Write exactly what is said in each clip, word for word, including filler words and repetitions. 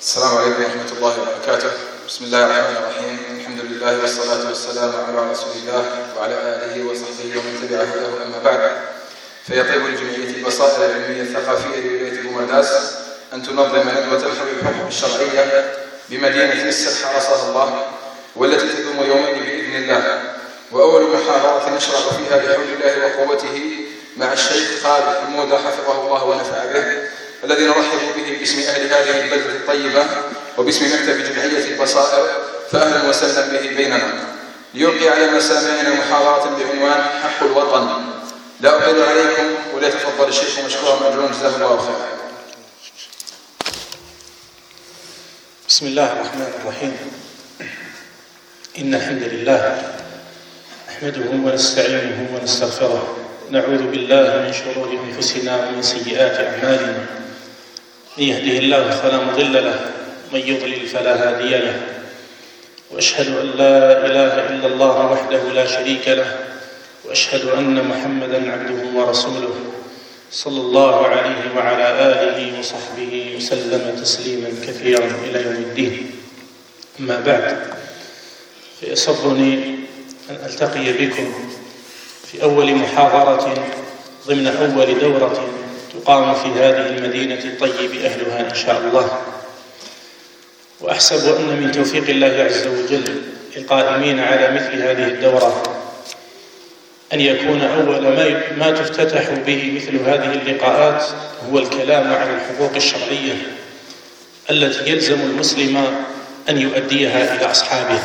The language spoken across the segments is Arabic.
السلام عليكم ورحمة الله وبركاته. بسم الله الرحمن الرحيم. الحمد لله والصلاة والسلام على رسول الله وعلى آله وصحبه ومن تبع هداه. أما بعد، فيطيب لجمعية البصائر العلمية الثقافية لولاية بومرداس أن تنظم ندوة حول الحقوق الشرعية بمدينة مصر حرسها الله، والتي تدوم يومين بإذن الله. وأول محاضرة نشرح فيها بحول الله وقوته مع الشيخ خالد حمودة حفظه الله ونفع به، الذي نرحب به باسم أهل هذه البلدة الطيبة وباسم مكتب جمعية البصائر، فأهلا وسهلا به بيننا، ليلقي على مسامعنا محاضرة بعنوان حق الوطن. لا أطيل عليكم، وليتفضل الشيخ مشكورا مأجورا جزاه الله خيرا. بسم الله الرحمن الرحيم. إن الحمد لله نحمده ونستعينه ونستغفره، نعوذ بالله من شرور أنفسنا ومن سيئات أعمالنا، من يهده الله فلا مضل له، من يضلل فلا هادي له، وأشهد أن لا إله إلا الله وحده لا شريك له، وأشهد أن محمدًا عبده ورسوله صلى الله عليه وعلى آله وصحبه وسلم تسليمًا كثيرا إلى يوم الدين. أما بعد، فيسرني أن ألتقي بكم في أول محاضرة ضمن أول دورة تقام في هذه المدينة الطيب أهلها إن شاء الله. وأحسب أن من توفيق الله عز وجل القائمين على مثل هذه الدورة أن يكون أول ما ما تفتتح به مثل هذه اللقاءات هو الكلام عن الحقوق الشرعية التي يلزم المسلم أن يؤديها إلى أصحابه.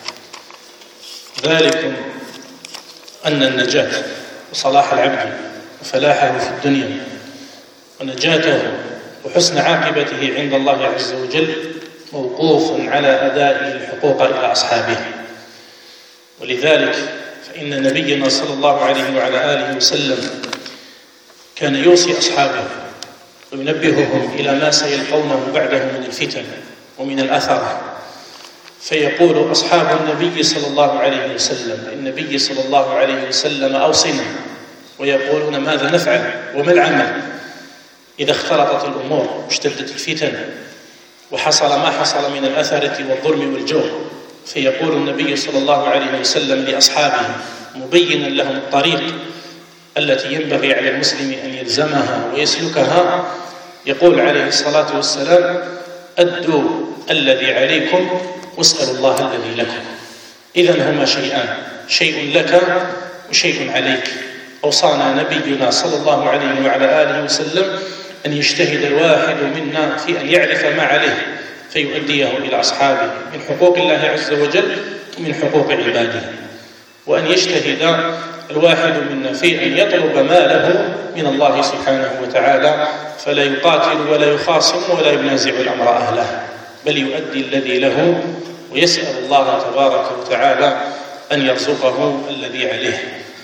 ذلك أن النجاة وصلاح العبد وفلاحه في الدنيا ونجاته وحسن عاقبته عند الله عز وجل موقوف على أداء الحقوق إلى أصحابه. ولذلك فإن نبينا صلى الله عليه وعلى آله وسلم كان يوصي أصحابه وينبههم إلى ما سيلقونه بعده من الفتن ومن الأثر، فيقول أصحاب النبي صلى الله عليه وسلم النبي صلى الله عليه وسلم أوصنا، ويقولون ماذا نفعل وما العمل إذا اختلطت الأمور واشتدت الفتن وحصل ما حصل من الأثرة والظلم والجور. فيقول النبي صلى الله عليه وسلم لأصحابه مبينا لهم الطريق التي ينبغي على المسلم أن يلزمها ويسلكها، يقول عليه الصلاة والسلام: أدوا الذي عليكم واسألوا الله الذي لكم. إذن هما شيئان، شيء لك وشيء عليك. أوصانا نبينا صلى الله عليه وعلى آله وسلم أن يجتهد الواحد منا في أن يعرف ما عليه فيؤديه إلى أصحابه من حقوق الله عز وجل ومن حقوق عباده، وأن يجتهد الواحد منا في أن يطلب ما له من الله سبحانه وتعالى، فلا يقاتل ولا يخاصم ولا ينازع الأمر أهله، بل يؤدي الذي له ويسأل الله تبارك وتعالى أن يرزقه الذي عليه.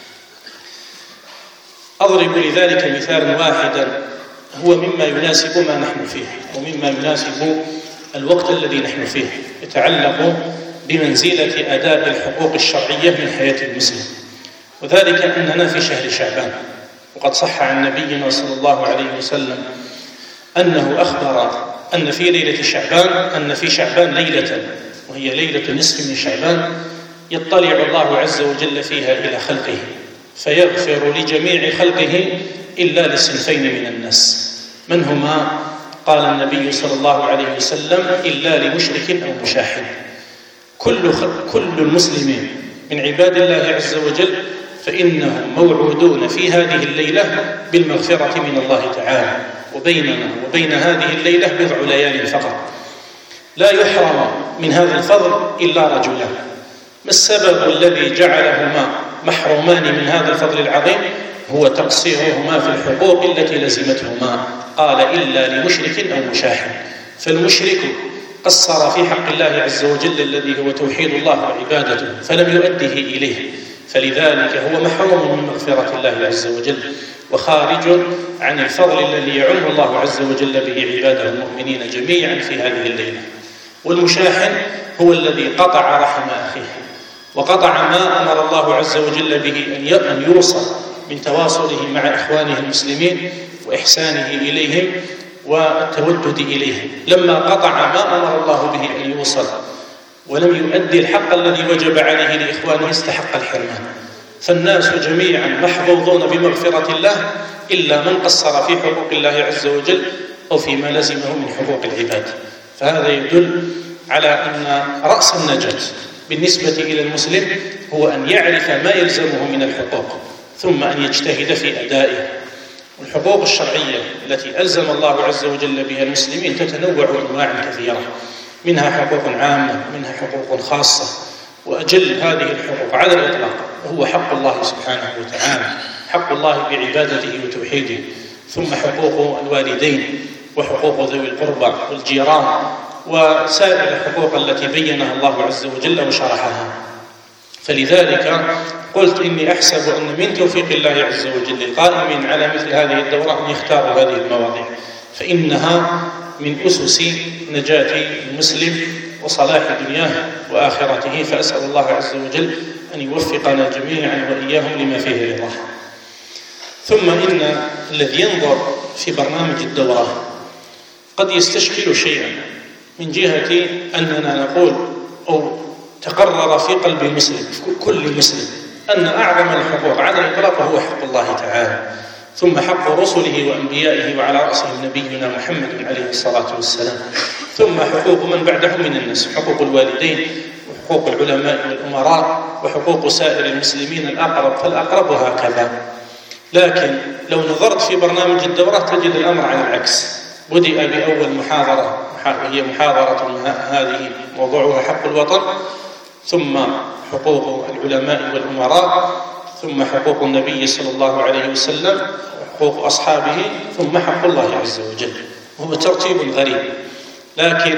أضرب لذلك مثالا واحدا هو مما يناسب ما نحن فيه ومما يناسب الوقت الذي نحن فيه، يتعلق بمنزلة أداء الحقوق الشرعية من حياة المسلم، وذلك أننا في شهر شعبان. وقد صح عن نبينا صلى الله عليه وسلم أنه أخبر أن في ليلة شعبان أن في شعبان ليلة وهي ليلة نصف من شعبان يطلع الله عز وجل فيها إلى خلقه فيغفر لجميع خلقه إلا لصنفين من الناس. من هما؟ قال النبي صلى الله عليه وسلم: إلا لمشرك أو مشاحن. كل كل المسلمين من عباد الله عز وجل فإنهم موعودون في هذه الليلة بالمغفرة من الله تعالى، وبيننا وبين هذه الليلة بضع ليال فقط. لا يحرم من هذا الفضل إلا رجلان. ما السبب الذي جعلهما محرومان من هذا الفضل العظيم؟ هو تقصيرهما في الحقوق التي لزمتهما. قال: إلا لمشرك أو مشاحن. فالمشرك قصر في حق الله عز وجل الذي هو توحيد الله وعبادته فلم يؤده إليه، فلذلك هو محروم من مغفرة الله عز وجل وخارج عن الفضل الذي يعم الله عز وجل به عباده المؤمنين جميعا في هذه الليلة. والمشاحن هو الذي قطع رحم أخيه وقطع ما أمر الله عز وجل به أن يوصل من تواصله مع إخوانه المسلمين وإحسانه إليهم والتودد إليه. لما قطع ما أمر الله به أن يوصل ولم يؤدي الحق الذي وجب عليه لإخوانه استحق الحرمان. فالناس جميعا محظوظون بمغفرة الله إلا من قصر في حقوق الله عز وجل أو فيما لزمه من حقوق العباد. فهذا يدل على أن رأس النجاة بالنسبة إلى المسلم هو أن يعرف ما يلزمه من الحقوق ثم أن يجتهد في أدائه. الحقوق الشرعية التي ألزم الله عز وجل بها المسلمين تتنوع أنواع كثيرة، منها حقوق عامة، منها حقوق خاصة، وأجل هذه الحقوق على الإطلاق هو حق الله سبحانه وتعالى، حق الله بعبادته وتوحيده، ثم حقوق الوالدين وحقوق ذوي القربى والجيران وسائر الحقوق التي بينها الله عز وجل وشرحها. فلذلك قلت إني أحسب أن من توفيق الله عز وجل القائمين على مثل هذه الدورة أن يختاروا هذه المواضيع، فإنها من أسس نجاة المسلم وصلاح دنياه وآخرته. فأسأل الله عز وجل أن يوفقنا جميعا وإياهم لما فيه رضاه. ثم إن الذي ينظر في برنامج الدورة قد يستشكل شيئا من جهة أننا نقول أو تقرر في قلب المسلم في كل مسلم أن أعظم الحقوق على الإطلاق هو حق الله تعالى، ثم حق رسله وأنبيائه وعلى رأسهم نبينا محمد عليه الصلاة والسلام، ثم حقوق من بعدهم من الناس، حقوق الوالدين وحقوق العلماء والأمراء وحقوق سائر المسلمين الأقرب فالأقرب وهكذا. لكن لو نظرت في برنامج الدورة تجد الأمر على العكس. بدأ بأول محاضرة وهي محاضرة هذه موضوعها حق الوطن، ثم حقوق العلماء والأمراء، ثم حقوق النبي صلى الله عليه وسلم وحقوق أصحابه، ثم حق الله عز وجل. هو ترتيب غريب لكن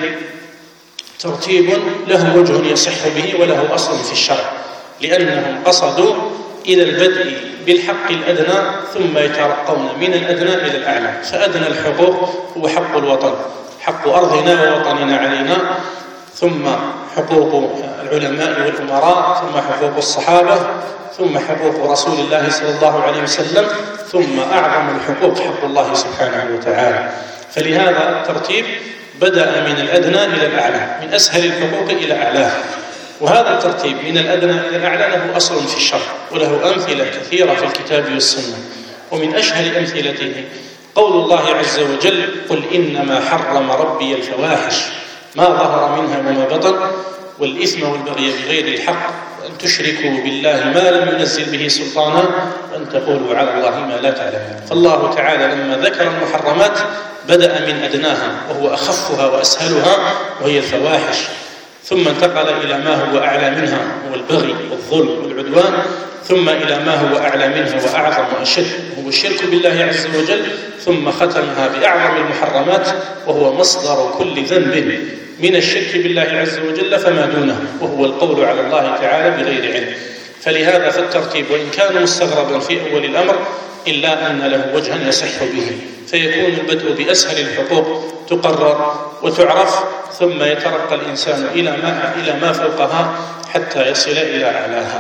ترتيب له وجه يصح به وله أصل في الشرع، لأنهم قصدوا إلى البدء بالحق الأدنى ثم يترقون من الأدنى إلى الأعلى. فأدنى الحقوق هو حق الوطن، حق أرضنا ووطننا علينا، ثم حقوق العلماء والأمراء، ثم حقوق الصحابة، ثم حقوق رسول الله صلى الله عليه وسلم، ثم أعظم الحقوق حق الله سبحانه وتعالى. فلهذا الترتيب بدأ من الأدنى إلى الأعلى، من أسهل الحقوق إلى أعلاه. وهذا الترتيب من الأدنى إلى الأعلى له أصل في الشرع وله أمثلة كثيرة في الكتاب والسنة. ومن أشهر أمثلته قول الله عز وجل: قل إنما حرم ربي الفواحش ما ظهر منها وما بطن والإثم والبغي بغير الحق وأن تشركوا بالله ما لم ينزل به سلطانا وأن تقولوا على الله ما لا تعلمون. فالله تعالى لما ذكر المحرمات بدأ من أدناها وهو أخفها وأسهلها وهي الفواحش، ثم انتقل إلى ما هو أعلى منها هو البغي والظلم والعدوان، ثم إلى ما هو أعلى منها وأعظم وأشد وهو الشرك بالله عز وجل، ثم ختمها بأعظم المحرمات وهو مصدر كل ذنب من الشرك بالله عز وجل فما دونه، وهو القول على الله تعالى بغير علم. فلهذا فالترتيب وإن كان مستغربا في أول الأمر إلا أن له وجها يصح به، فيكون البدء بأسهل الحقوق تقرر وتعرف، ثم يترقى الإنسان إلى ما إلى ما فوقها حتى يصل إلى أعلاها.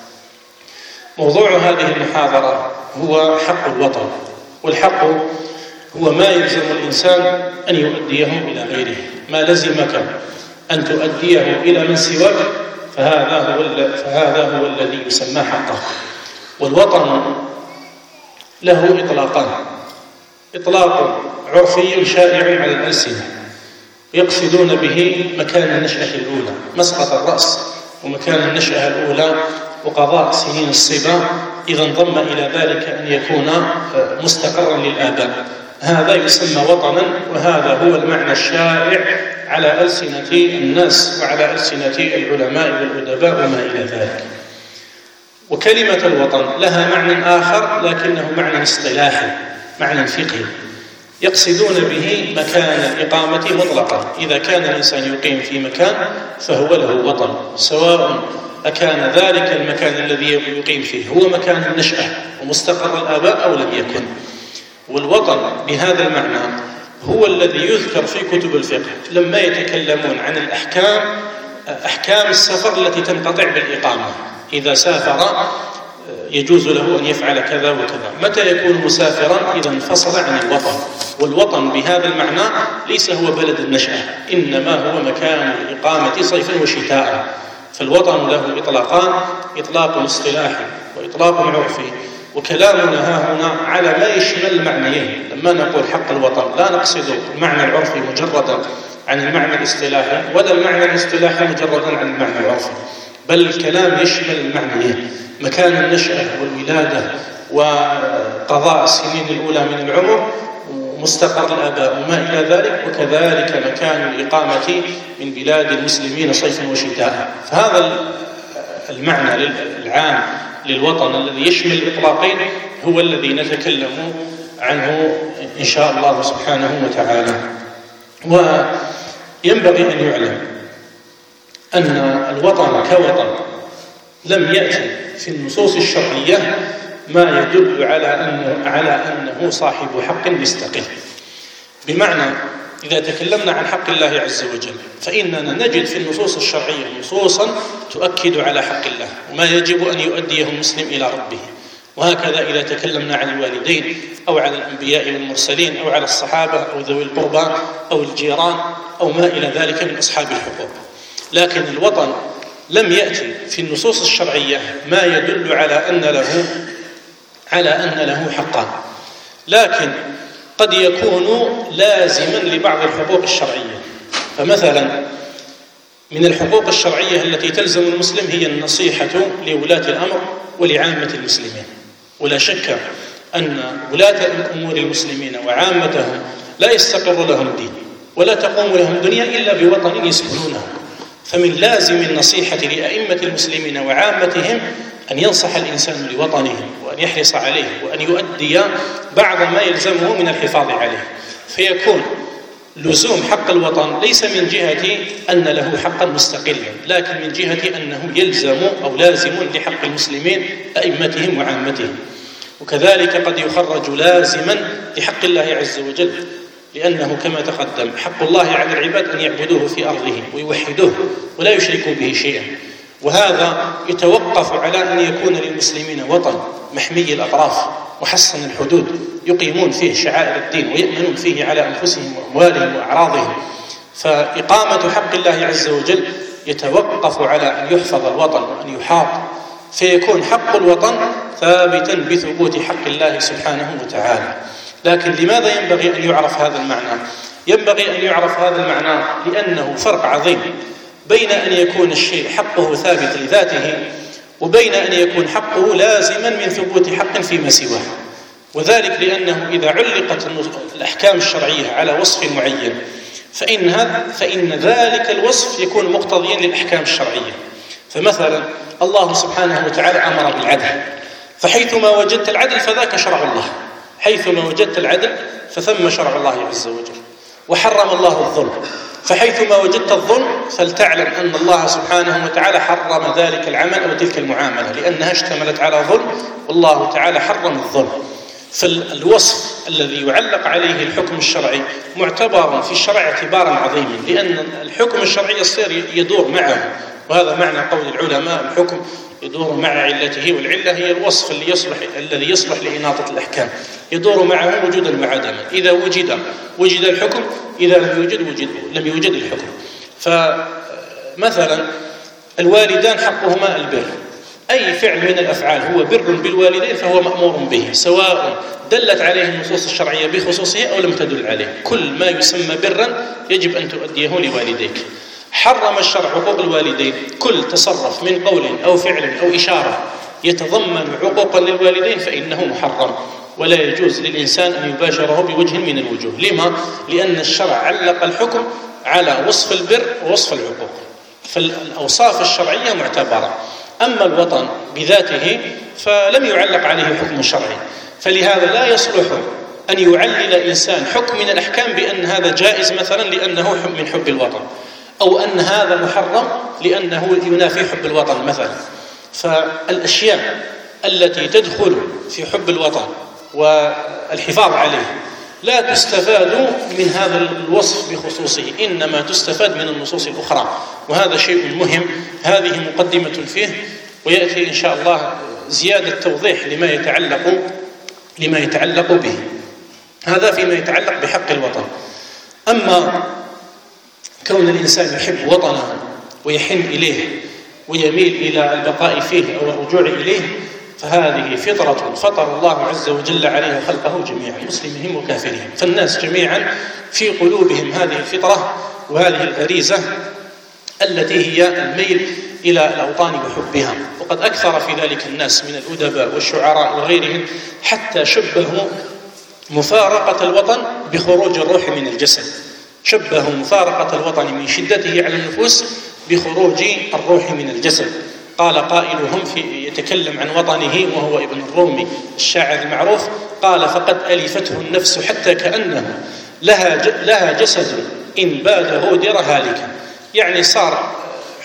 موضوع هذه المحاضرة هو حق الوطن، والحق هو ما يلزم الإنسان أن يؤديه إلى غيره. ما لزمك أن تؤديه إلى من سواك فهذا هو فهذا هو الذي يسمى حقه. والوطن له إطلاقان: إطلاق عرفي شائع على الألسنة يقصدون به مكان النشأة الأولى، مسقط الرأس ومكان النشأة الأولى وقضاء سنين الصبا إذا انضم إلى ذلك أن يكون مستقرا للآباء، هذا يسمى وطنا، وهذا هو المعنى الشائع على ألسنة الناس وعلى ألسنة العلماء والأدباء وما إلى ذلك. وكلمة الوطن لها معنى آخر لكنه معنى اصطلاحي، معنى فقهي، يقصدون به مكان الإقامة مطلقا. إذا كان الإنسان يقيم في مكان فهو له وطن، سواء أكان ذلك المكان الذي يقيم فيه هو مكان النشأة ومستقر الآباء أو لم يكن. والوطن بهذا المعنى هو الذي يذكر في كتب الفقه لما يتكلمون عن الأحكام، أحكام السفر التي تنقطع بالإقامة. إذا سافر يجوز له أن يفعل كذا وكذا. متى يكون مسافرا؟ إذا انفصل عن الوطن، والوطن بهذا المعنى ليس هو بلد النشأة، إنما هو مكان الإقامة صيفا وشتاء. فالوطن له إطلاقان، إطلاق اصطلاحي وإطلاق عرفي، وكلامنا ها هنا على ما يشمل المعنيين. لما نقول حق الوطن لا نقصد المعنى العرفي مجردا عن المعنى الاصطلاحي، ولا المعنى الاصطلاحي مجردا عن المعنى العرفي، بل الكلام يشمل المعنيين: مكان النشأة والولادة وقضاء السنين الأولى من العمر ومستقر الآباء وما إلى ذلك، وكذلك مكان الإقامة من بلاد المسلمين صيفا وشتاء. فهذا المعنى العام للوطن الذي يشمل الإطلاقين هو الذي نتكلم عنه إن شاء الله سبحانه وتعالى. وينبغي أن يعلم أن الوطن كوطن لم يأتي في النصوص الشرعية ما يدل على أنه, على أنه صاحب حق مستقل. بمعنى إذا تكلمنا عن حق الله عز وجل فإننا نجد في النصوص الشرعية نصوصا تؤكد على حق الله وما يجب أن يؤديه المسلم إلى ربه. وهكذا إذا تكلمنا عن الوالدين أو على الأنبياء والمرسلين أو على الصحابة أو ذوي القربى أو الجيران أو ما إلى ذلك من أصحاب الحقوق. لكن الوطن لم يأتي في النصوص الشرعية ما يدل على أن له على أن له حقا، لكن قد يكون لازما لبعض الحقوق الشرعية. فمثلا من الحقوق الشرعية التي تلزم المسلم هي النصيحة لولاة الأمر ولعامة المسلمين. ولا شك أن ولاة أمور المسلمين وعامتهم لا يستقر لهم دين ولا تقوم لهم دنيا إلا بوطن يسكنونه. فمن لازم النصيحة لأئمة المسلمين وعامتهم أن ينصح الإنسان لوطنه وأن يحرص عليه وأن يؤدي بعض ما يلزمه من الحفاظ عليه. فيكون لزوم حق الوطن ليس من جهة أن له حقا مستقلا، لكن من جهة أنه يلزم أو لازم لحق المسلمين أئمتهم وعامتهم. وكذلك قد يخرج لازما لحق الله عز وجل، لأنه كما تقدم حق الله على العباد أن يعبدوه في أرضه ويوحدوه ولا يشركوا به شيئا. وهذا يتوقف على أن يكون للمسلمين وطن محمي الأطراف محصن الحدود يقيمون فيه شعائر الدين ويأمنون فيه على أنفسهم وأموالهم وأعراضهم. فإقامة حق الله عز وجل يتوقف على أن يحفظ الوطن وأن يحاط، فيكون حق الوطن ثابتا بثبوت حق الله سبحانه وتعالى. لكن لماذا ينبغي أن يعرف هذا المعنى؟ ينبغي أن يعرف هذا المعنى لأنه فرق عظيم بين أن يكون الشيء حقه ثابت لذاته وبين أن يكون حقه لازما من ثبوت حق فيما سواه. وذلك لأنه إذا علقت الأحكام الشرعية على وصف معين فإن, هذا فإن ذلك الوصف يكون مقتضيا للأحكام الشرعية. فمثلا الله سبحانه وتعالى أمر بالعدل، فحيثما وجدت العدل فذاك شرع الله، حيثما وجدت العدل فثم شرع الله عز وجل. وحرم الله الظلم، فحيثما وجدت الظلم فلتعلم أن الله سبحانه وتعالى حرم ذلك العمل أو تلك المعاملة لأنها اشتملت على ظلم، والله تعالى حرم الظلم. فالوصف الذي يعلق عليه الحكم الشرعي معتبر في الشرع اعتبارا عظيما، لأن الحكم الشرعي يصير يدور معه. وهذا معنى قول العلماء: الحكم يدور مع علته، والعلة هي الوصف اللي يصلح الذي يصلح لإناطة الأحكام، يدور معه وجودا وعدما. إذا وجد وجد الحكم، إذا لم يوجد وجد لم يوجد الحكم. فمثلا الوالدان حقهما البر، أي فعل من الأفعال هو بر بالوالدين فهو مأمور به، سواء دلت عليه النصوص الشرعية بخصوصه أو لم تدل عليه. كل ما يسمى برا يجب أن تؤديه لوالديك. حرم الشرع حقوق الوالدين كل تصرف من قول أو فعل أو إشارة يتضمن عقوقا للوالدين فإنه محرم، ولا يجوز للإنسان أن يباشره بوجه من الوجوه. لما؟ لأن الشرع علق الحكم على وصف البر ووصف العقوق، فالأوصاف الشرعية معتبرة. أما الوطن بذاته فلم يعلق عليه حكم شرعي، فلهذا لا يصلح أن يعلل إنسان حكم من الأحكام بأن هذا جائز مثلا لأنه من حب الوطن، أو أن هذا محرم لأنه ينافي حب الوطن مثلا. فالأشياء التي تدخل في حب الوطن والحفاظ عليه لا تستفاد من هذا الوصف بخصوصه، إنما تستفاد من النصوص الأخرى، وهذا شيء مهم. هذه مقدمة فيه، ويأتي إن شاء الله زيادة توضيح لما يتعلق لما يتعلق به. هذا فيما يتعلق بحق الوطن. أما كون الإنسان يحب وطنه ويحن إليه ويميل إلى البقاء فيه أو الرجوع إليه، فهذه فطرة فطر الله عز وجل عليها خلقه جميعا، مسلمهم وكافرهم. فالناس جميعا في قلوبهم هذه الفطرة وهذه الغريزة التي هي الميل إلى الأوطان وحبها. وقد أكثر في ذلك الناس من الأدباء والشعراء وغيرهم حتى شبهوا مفارقة الوطن بخروج الروح من الجسد، شبهوا مفارقة الوطن من شدته على النفوس بخروج الروح من الجسد. قال قائلهم في يتكلم عن وطنه وهو ابن الرومي الشاعر المعروف، قال: فقد ألفته النفس حتى كأنه لها لها جسد إن باد غودر هالكا. يعني صار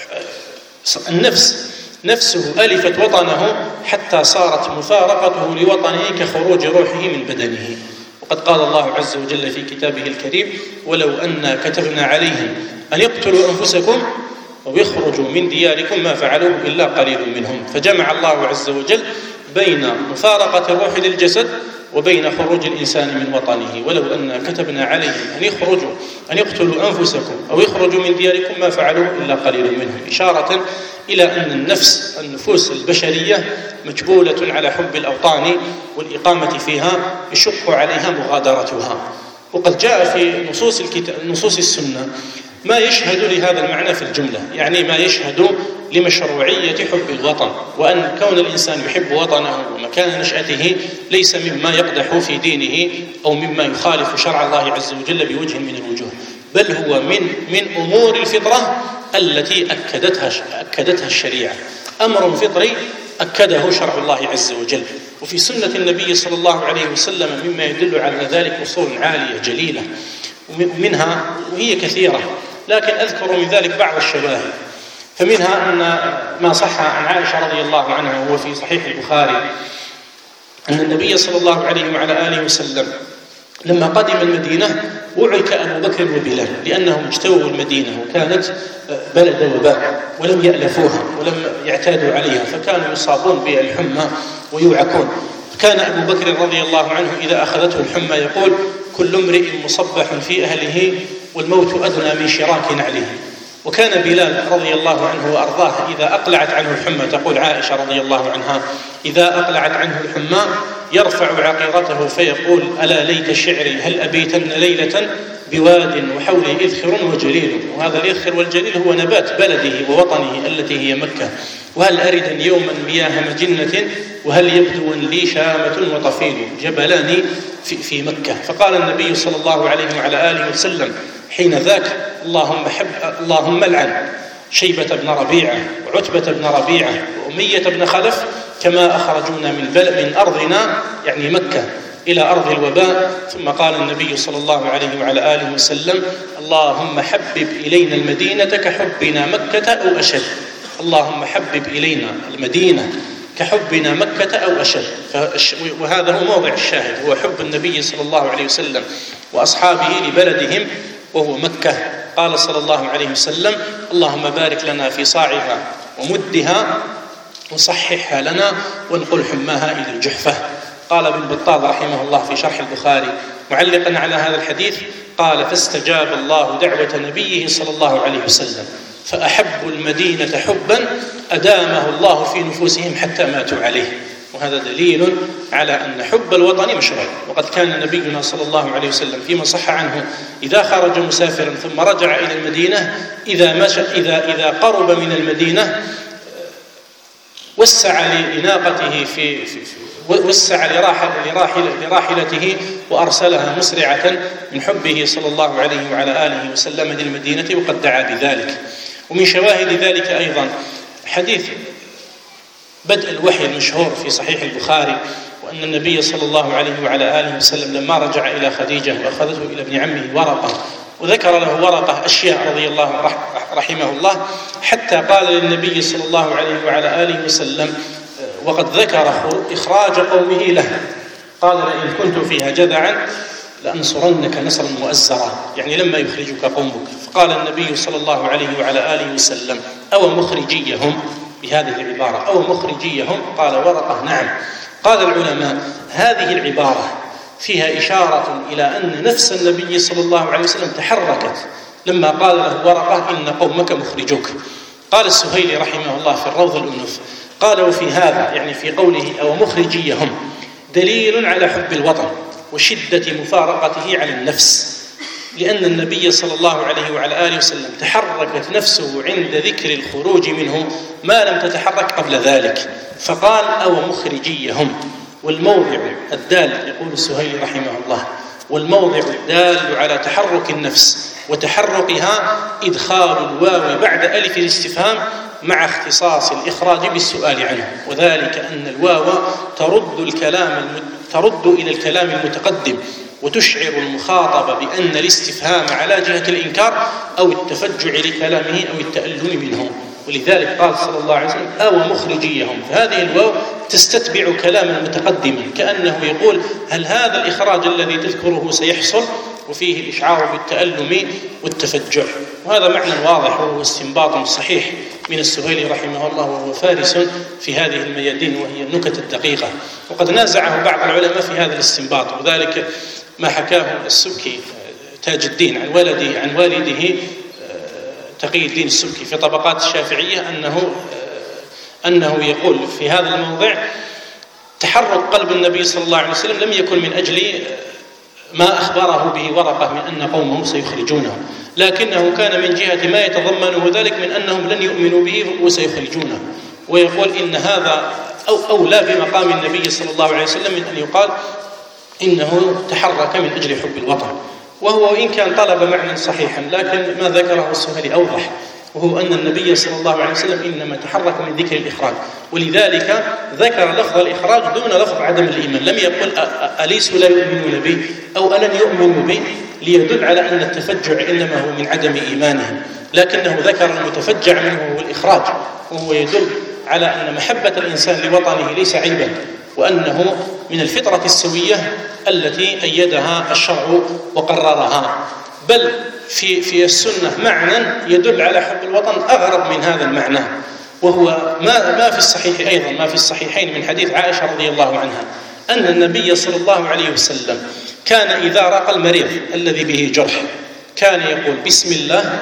النفس نفسه ألفت وطنه حتى صارت مفارقته لوطنه كخروج روحه من بدنه. وقد قال الله عز وجل في كتابه الكريم: ولو أن كتبنا عليهم أن يقتلوا أنفسكم ويخرجوا من دياركم ما فعلوه إلا قليل منهم. فجمع الله عز وجل بين مفارقة الروح للجسد وبين خروج الإنسان من وطنه. ولو أن كتبنا عليهم أن يخرجوا أن يقتلوا أنفسكم أو يخرجوا من دياركم ما فعلوه إلا قليل منهم، إشارة إلى أن النفس النفوس البشرية مجبولة على حب الأوطان والإقامة فيها، يشق عليها مغادرتها. وقد جاء في نصوص الكتاب نصوص السنة ما يشهد لهذا المعنى في الجملة، يعني ما يشهد لمشروعية حب الوطن، وأن كون الإنسان يحب وطنه ومكان نشأته ليس مما يقدح في دينه أو مما يخالف شرع الله عز وجل بوجه من الوجوه، بل هو من من أمور الفطرة التي أكدتها أكدتها الشريعة، أمر فطري أكده شرع الله عز وجل. وفي سنة النبي صلى الله عليه وسلم مما يدل على ذلك أصول عالية جليلة، ومنها وهي كثيرة لكن أذكر من ذلك بعض الشواهد. فمنها أن ما صح عن عائشة رضي الله عنها وهو في صحيح البخاري أن النبي صلى الله عليه وعلى آله وسلم لما قدم المدينة وعك أبو بكر وبلال لأنهم اجتووا المدينة وكانت بلد وباء ولم يألفوها ولم يعتادوا عليها، فكانوا يصابون بالحمى ويوعكون. كان أبو بكر رضي الله عنه إذا أخذته الحمى يقول: كل امرئ مصبح في أهله والموت أدنى من شراك نعله. وكان بلال رضي الله عنه وأرضاه إذا أقلعت عنه الحمى، تقول عائشة رضي الله عنها: إذا أقلعت عنه الحمى يرفع عقيرته فيقول: ألا ليت شعري هل أبيتن ليلة بواد وحولي إذخر وجليل. وهذا الإذخر والجليل هو نبات بلده ووطنه التي هي مكة. وهل أردا يوما مياه مجنة وهل يبدو لي شامة وطفيل جبلان في, في مكة. فقال النبي صلى الله عليه وعلى آله وسلم حين ذاك: اللهم حب اللهم لعن شيبة بن ربيعة وعتبة بن ربيعة وأمية بن خلف كما أخرجونا من من أرضنا يعني مكة إلى أرض الوباء. ثم قال النبي صلى الله عليه وعلى آله وسلم: اللهم حبب إلينا المدينة كحبنا مكة أو أشد. اللهم حبب إلينا المدينة كحبنا مكة أو أشد. وهذا هو موضع الشاهد، هو حب النبي صلى الله عليه وسلم وأصحابه لبلدهم وهو مكة. قال صلى الله عليه وسلم: اللهم بارك لنا في صاعها ومدها وصححها لنا وانقل حماها إلى الجحفة. قال ابن بطال رحمه الله في شرح البخاري معلقا على هذا الحديث قال: فاستجاب الله دعوة نبيه صلى الله عليه وسلم فأحبوا المدينة حبا أدامه الله في نفوسهم حتى ماتوا عليه. وهذا دليل على أن حب الوطن مشروع. وقد كان نبينا صلى الله عليه وسلم فيما صح عنه إذا خرج مسافرا ثم رجع إلى المدينة إذا مشى إذا إذا قرب من المدينة وسع لناقته في, في وسع لراحل لراحل لراحلته وأرسلها مسرعة من حبه صلى الله عليه وعلى آله وسلم للمدينة، وقد دعا بذلك. ومن شواهد ذلك أيضا حديث بدء الوحي المشهور في صحيح البخاري، وأن النبي صلى الله عليه وعلى آله وسلم لما رجع إلى خديجة وأخذته إلى ابن عمه ورقة وذكر له ورقة أشياء رضي الله رحمه الله حتى قال للنبي صلى الله عليه وعلى آله وسلم وقد ذكر إخراج قومه له قال: لئن كنت فيها جذعا لأنصرنك نصرا مؤزرا، يعني لما يخرجك قومك. فقال النبي صلى الله عليه وعلى آله وسلم: أو مخرجيهم بهذه العبارة أو مخرجيهم؟ قال ورقة نعم. قال العلماء هذه العبارة فيها إشارة إلى أن نفس النبي صلى الله عليه وسلم تحركت لما قال له ورقة إن قومك مخرجوك. قال السهيلي رحمه الله في الروض الأنف قال وفي هذا يعني في قوله أو مخرجيهم دليل على حب الوطن وشدة مفارقته على النفس، لأن النبي صلى الله عليه وعلى آله وسلم تحركت نفسه عند ذكر الخروج منه ما لم تتحرك قبل ذلك، فقال أو مخرجيهم. والموضع الدال يقول السهيلي رحمه الله والموضع الدال على تحرك النفس وتحركها إدخال الواو بعد ألف الاستفهام مع اختصاص الإخراج بالسؤال عنه، وذلك أن الواو ترد الكلام ترد إلى الكلام المتقدم وتشعر المخاطب بأن الاستفهام على جهة الإنكار أو التفجع لكلامه أو التألم منه، ولذلك قال صلى الله عليه وسلم أو مخرجيهم، فهذه الواو تستتبع كلاما متقدما كأنه يقول هل هذا الإخراج الذي تذكره سيحصل، وفيه الإشعار بالتألم والتفجع. وهذا معنى واضح وهو استنباط صحيح من السهيلي رحمه الله، وهو فارس في هذه الميادين وهي النكت الدقيقة. وقد نازعه بعض العلماء في هذا الاستنباط، وذلك ما حكاه السبكي تاج الدين عن والده عن والده تقي الدين السبكي في طبقات الشافعية أنه أنه يقول في هذا الموضع تحرك قلب النبي صلى الله عليه وسلم لم يكن من أجل ما أخبره به ورقة من أن قومهم سيخرجونه، لكنه كان من جهة ما يتضمنه ذلك من أنهم لن يؤمنوا به وسيخرجونه. ويقول إن هذا أو أولى بمقام النبي صلى الله عليه وسلم من أن يقال إنه تحرك من أجل حب الوطن، وهو إن كان طلب معنى صحيحا لكن ما ذكره السهيلي أوضح، وهو أن النبي صلى الله عليه وسلم إنما تحرك من ذكر الإخراج، ولذلك ذكر لفظ الإخراج دون لفظ عدم الإيمان، لم يقل أليسوا لا يؤمنون بي أو ألن يؤمنوا بي ليدل على أن التفجع إنما هو من عدم إيمانهم، لكنه ذكر المتفجع منه هو الإخراج، وهو يدل على أن محبة الإنسان لوطنه ليس عيبا، وأنه من الفطرة السوية التي أيدها الشرع وقررها، بل في في السنة معنى يدل على حب الوطن أغرب من هذا المعنى، وهو ما ما في الصحيح أيضا ما في الصحيحين من حديث عائشة رضي الله عنها أن النبي صلى الله عليه وسلم كان إذا راق المريض الذي به جرح كان يقول بسم الله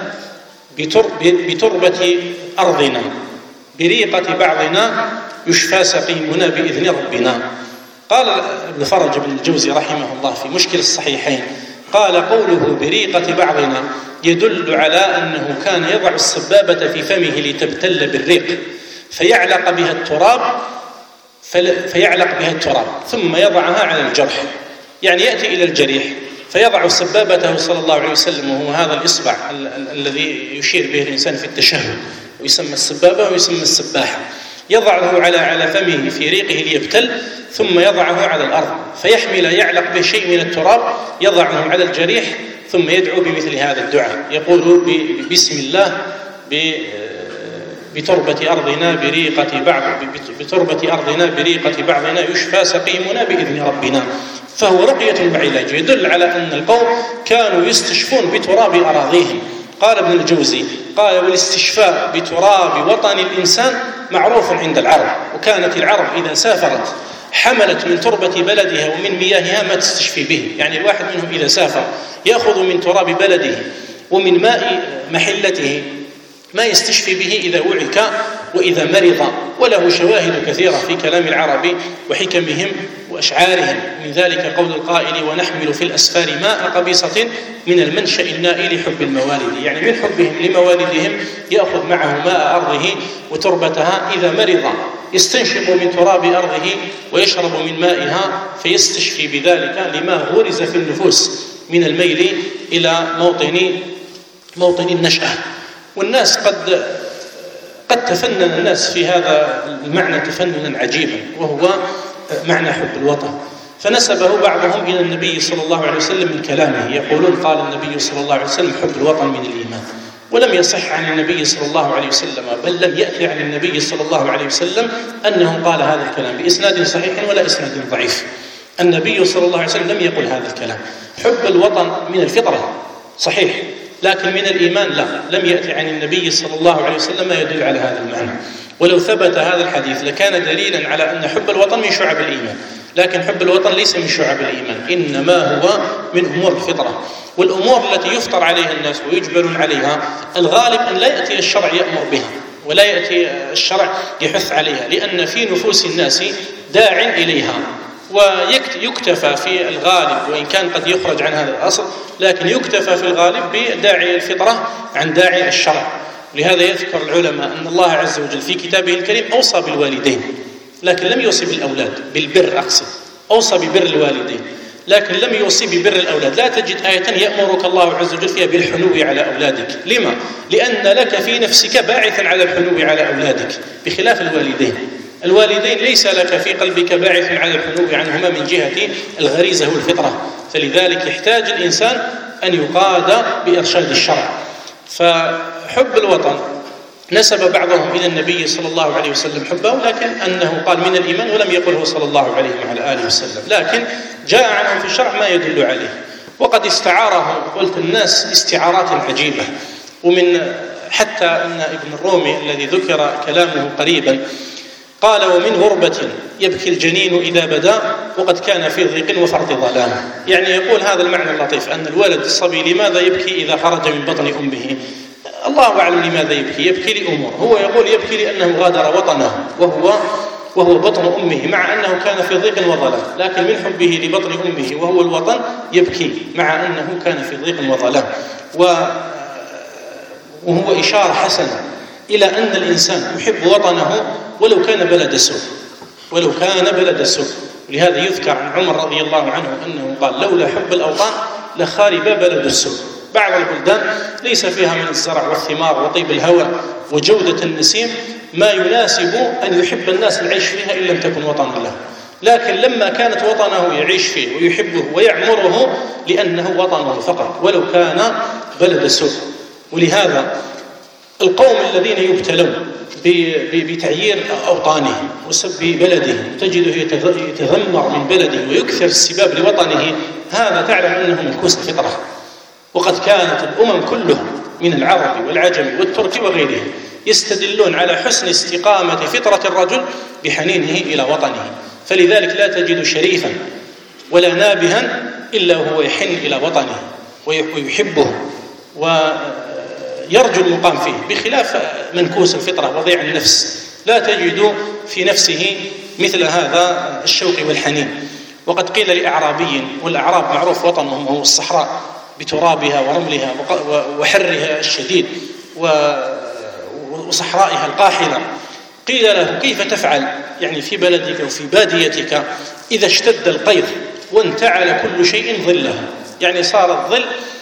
بتربة أرضنا بريقة بعضنا يشفى سقيمنا بإذن ربنا. قال ابن فرج بن الجوزي رحمه الله في مشكل الصحيحين قال قوله بريقة بعضنا يدل على أنه كان يضع السبابة في فمه لتبتل بالريق فيعلق بها التراب فيعلق بها التراب ثم يضعها على الجرح، يعني يأتي إلى الجريح فيضع سبابته صلى الله عليه وسلم، وهو هذا الإصبع الذي يشير به الإنسان في التشهد ويسمى السبابة ويسمى السباحة، يضعه على على فمه في ريقه ليبتل ثم يضعه على الأرض فيحمل يعلق به شيء من التراب يضعه على الجريح ثم يدعو بمثل هذا الدعاء، يقول بسم الله بتربة أرضنا بريقة بعض بتربة أرضنا بريقة بعضنا يشفى سقيمنا بإذن ربنا. فهو رقية وعلاج يدل على أن القوم كانوا يستشفون بتراب أراضيهم. قال ابن الجوزي قال والاستشفاء بتراب وطن الإنسان معروف عند العرب، وكانت العرب إذا سافرت حملت من تربة بلدها ومن مياهها ما تستشفي به، يعني الواحد منهم إذا سافر يأخذ من تراب بلده ومن ماء محلته ما يستشفي به إذا وعك وإذا مرض، وله شواهد كثيرة في كلام العرب وحكمهم وأشعارهم، من ذلك قول القائل ونحمل في الأسفار ماء قبيصة من المنشأ النائل حب الموالد، يعني من حبهم لموالدهم يأخذ معه ماء أرضه وتربتها، إذا مرض يستنشق من تراب أرضه ويشرب من مائها فيستشفي بذلك لما غرز في النفوس من الميل إلى موطن موطن النشأة. والناس قد قد تفنن الناس في هذا المعنى تفننا عجيبا، وهو معنى حب الوطن، فنسبه بعضهم إلى النبي صلى الله عليه وسلم من كلامه، يقولون قال النبي صلى الله عليه وسلم حب الوطن من الإيمان، ولم يصح عن النبي صلى الله عليه وسلم، بل لم يأتي عن النبي صلى الله عليه وسلم أنه قال هذا الكلام بإسناد صحيح ولا إسناد ضعيف. النبي صلى الله عليه وسلم لم يقل هذا الكلام. حب الوطن من الفطرة صحيح، لكن من الإيمان لا، لم يأتي عن النبي صلى الله عليه وسلم ما يدل على هذا المعنى. ولو ثبت هذا الحديث لكان دليلا على أن حب الوطن من شعب الإيمان، لكن حب الوطن ليس من شعب الإيمان، إنما هو من أمور الفطرة. والأمور التي يفطر عليها الناس ويجبلون عليها الغالب أن لا يأتي الشرع يأمر بها ولا يأتي الشرع يحث عليها، لأن في نفوس الناس داع إليها، ويكتفى في الغالب، وإن كان قد يخرج عن هذا الأصل، لكن يكتفى في الغالب بداعي الفطرة عن داعي الشرع. لهذا يذكر العلماء أن الله عز وجل في كتابه الكريم أوصى بالوالدين، لكن لم يوصي بالأولاد، بالبر أقصد، أوصى ببر الوالدين لكن لم يوصي ببر الأولاد. لا تجد آية يأمرك الله عز وجل فيها بالحنو على أولادك. لما؟ لأن لك في نفسك باعثا على الحنو على أولادك، بخلاف الوالدين. الوالدين ليس لك في قلبك باعث على الحنو عنهما من جهة الغريزة والفطرة، فلذلك يحتاج الإنسان أن يقاد بإرشاد الشرع. فحب الوطن نسب بعضهم إلى النبي صلى الله عليه وسلم حبه، لكن أنه قال من الإيمان ولم يقله صلى الله عليه وعلى آله وسلم، لكن جاء عنهم في الشرع ما يدل عليه. وقد استعاره قلت الناس استعارات عجيبة، ومن حتى أن ابن الرومي الذي ذكر كلامه قريبا قال: ومن غربة يبكي الجنين إذا بدا وقد كان في ضيق وفرط ظلام. يعني يقول هذا المعنى اللطيف أن الولد الصبي لماذا يبكي إذا خرج من بطن أمه؟ الله أعلم لماذا يبكي، يبكي لأمور، هو يقول يبكي لأنه غادر وطنه وهو وهو بطن أمه، مع أنه كان في ضيق وظلام، لكن من حبه لبطن أمه وهو الوطن يبكي مع أنه كان في ضيق وظلام. وهو إشارة حسنة إلى أن الإنسان يحب وطنه ولو كان بلد سوء، ولو كان بلد سوء. ولهذا يذكر عن عمر رضي الله عنه أنه قال: لولا حب الأوطان لخارب بلد السوء. بعض البلدان ليس فيها من الزرع والثمار وطيب الهواء وجودة النسيم ما يناسب أن يحب الناس العيش فيها إن لم تكن وطنا له، لكن لما كانت وطنه يعيش فيه ويحبه ويعمره لأنه وطنه فقط ولو كان بلد سوء. ولهذا القوم الذين يبتلون بتعيير أوطانهم وسب بلده تجده يتذمر من بلده ويكثر السباب لوطنه، هذا تعلم أنه منكوس الفطرة. وقد كانت الأمم كلهم من العرب والعجم والترك وغيرهم يستدلون على حسن استقامة فطرة الرجل بحنينه إلى وطنه، فلذلك لا تجد شريفا ولا نابها إلا وهو يحن إلى وطنه ويحبه ويرجو المقام فيه، بخلاف منكوس الفطرة وضيع النفس لا تجد في نفسه مثل هذا الشوق والحنين. وقد قيل لأعرابي، والأعراب معروف وطنهم هو الصحراء بترابها ورملها وحرها الشديد وصحرائها القاحلة، قيل له: كيف تفعل يعني في بلدك وفي باديتك إذا اشتد القيظ وانتعل كل شيء ظله؟ يعني صار الظل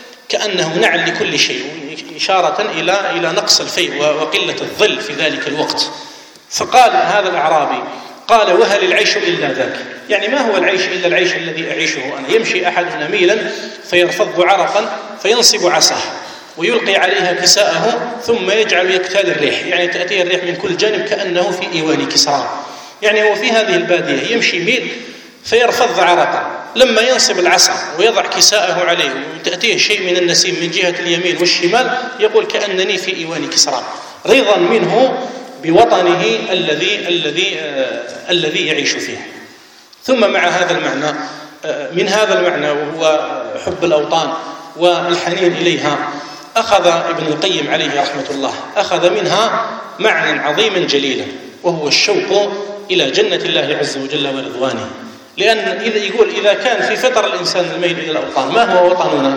كأنه نعل لكل شيء، إشارة إلى إلى نقص الفيء وقلة الظل في ذلك الوقت. فقال هذا الأعرابي، قال: وهل العيش إلا ذاك؟ يعني ما هو العيش إلا العيش الذي أعيشه أنا؟ يمشي أحدنا ميلا فيرفض عرقا فينصب عصاه ويلقي عليها كساءه ثم يجعل يكتال الريح، يعني تأتيه الريح من كل جانب كأنه في إيوان كسرى. يعني هو في هذه البادية يمشي ميل فيرفض عرقا، لما ينصب العصا ويضع كساءه عليه وتأتيه شيء من النسيم من جهة اليمين والشمال يقول كأنني في إيوان كسرى، رضا منه بوطنه الذي الذي آه الذي يعيش فيه. ثم مع هذا المعنى آه من هذا المعنى وهو حب الأوطان والحنين إليها، أخذ ابن القيم عليه رحمة الله أخذ منها معنى عظيما جليلا، وهو الشوق إلى جنة الله عز وجل ورضوانه. لأن إذا يقول إذا كان في فطر الإنسان الميل إلى الأوطان، ما هو وطننا؟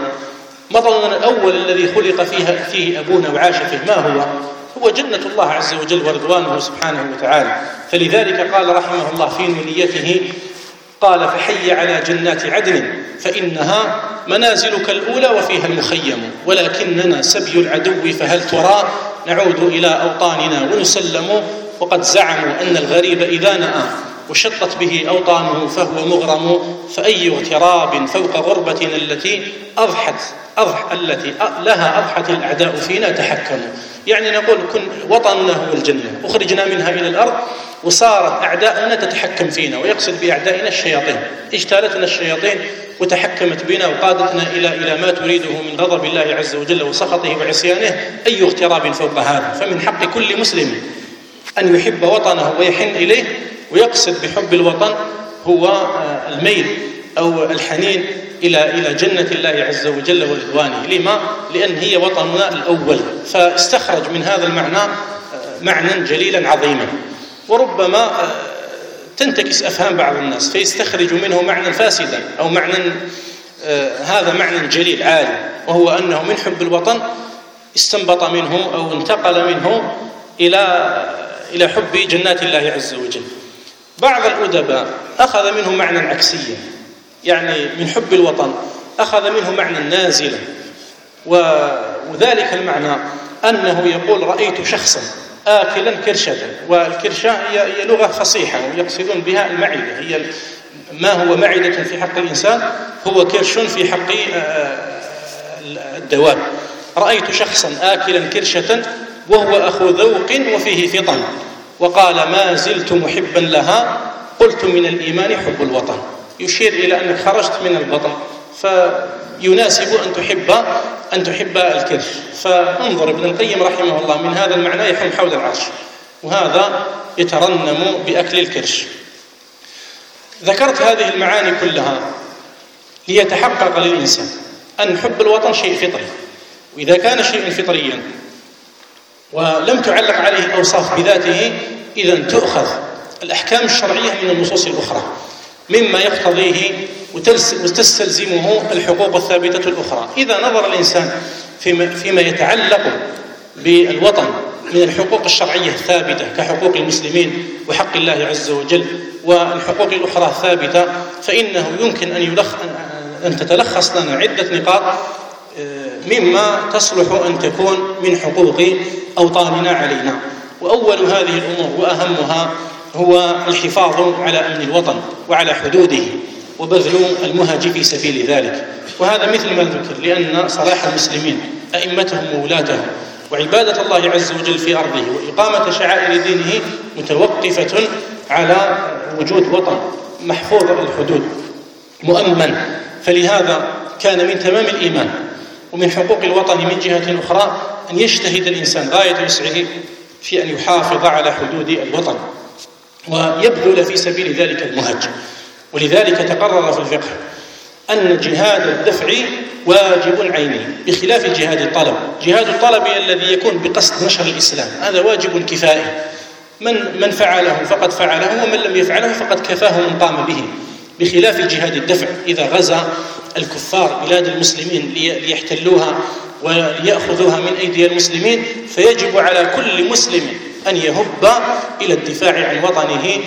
وطننا الأول الذي خلق فيه, فيه أبونا وعاش فيه ما هو؟ هو جنة الله عز وجل ورضوانه سبحانه وتعالى. فلذلك قال رحمه الله في نونيته، قال: فحي على جنات عدن فإنها منازلك الأولى وفيها المخيم، ولكننا سبي العدو فهل ترى نعود إلى أوطاننا ونسلم، وقد زعموا أن الغريب إذا نأى وشطت به أوطانه فهو مغرم، فأي اغتراب فوق غربتنا التي أضحت أضح التي لها أضحت الأعداء فينا تحكموا. يعني نقول كن وطننا هو الجنة، أخرجنا منها إلى الأرض وصارت أعداؤنا تتحكم فينا، ويقصد بأعدائنا الشياطين، اجتالتنا الشياطين وتحكمت بنا وقادتنا إلى إلى ما تريده من غضب الله عز وجل وسخطه وعصيانه. أي اغتراب فوق هذا؟ فمن حق كل مسلم أن يحب وطنه ويحن إليه، ويقصد بحب الوطن هو الميل أو الحنين إلى إلى جنة الله عز وجل ورضوانه. لما؟ لأن هي وطننا الأول، فاستخرج من هذا المعنى معنى جليلا عظيما. وربما تنتكس أفهام بعض الناس فيستخرج منه معنى فاسدا أو معنى هذا معنى جليل عالي، وهو أنه من حب الوطن استنبط منه أو انتقل منه إلى إلى حب جنات الله عز وجل. بعض الأدباء أخذ منه معنى عكسيا، يعني من حب الوطن أخذ منه معنى نازلا، وذلك المعنى أنه يقول رأيت شخصا آكلا كرشة، والكرشة هي لغة فصيحة ويقصدون بها المعدة، هي ما هو معدة في حق الإنسان هو كرش في حق الدواب. رأيت شخصا آكلا كرشة وهو أخو ذوق وفيه فطن، وقال ما زلت محبا لها قلت من الإيمان حب الوطن. يشير إلى أنك خرجت من البطن، فيناسب أن تحب أن تحب الكرش. فانظر ابن القيم رحمه الله من هذا المعنى يحوم حول العرش، وهذا يترنم بأكل الكرش. ذكرت هذه المعاني كلها ليتحقق للإنسان أن حب الوطن شيء فطري، وإذا كان شيئا فطريا ولم تعلق عليه الأوصاف بذاته إذا تؤخذ الأحكام الشرعية من النصوص الأخرى مما يقتضيه وتستلزمه الحقوق الثابتة الأخرى. إذا نظر الإنسان فيما, فيما يتعلق بالوطن من الحقوق الشرعية الثابتة كحقوق المسلمين وحق الله عز وجل والحقوق الأخرى الثابتة، فإنه يمكن أن, يلخ أن تتلخص لنا عدة نقاط مما تصلح أن تكون من حقوق أوطاننا علينا. وأول هذه الأمور وأهمها هو الحفاظ على أمن الوطن وعلى حدوده وبذل المهج في سبيل ذلك. وهذا مثل ما ذكر لأن صلاح المسلمين أئمتهم وولاتهم وعبادة الله عز وجل في أرضه وإقامة شعائر دينه متوقفة على وجود وطن محفوظ الحدود مؤمن. فلهذا كان من تمام الإيمان ومن حقوق الوطن من جهة أخرى أن يجتهد الإنسان غاية وسعه في أن يحافظ على حدود الوطن ويبذل في سبيل ذلك المهج. ولذلك تقرر في الفقه أن جهاد الدفع واجب عيني بخلاف جهاد الطلب. جهاد الطلب الذي يكون بقصد نشر الإسلام هذا واجب كفائي، من من فعله فقد فعله ومن لم يفعله فقد كفاه من قام به، بخلاف جهاد الدفع. إذا غزا الكفار بلاد المسلمين ليحتلوها وليأخذوها من أيدي المسلمين فيجب على كل مسلم أن يهب إلى الدفاع عن وطنه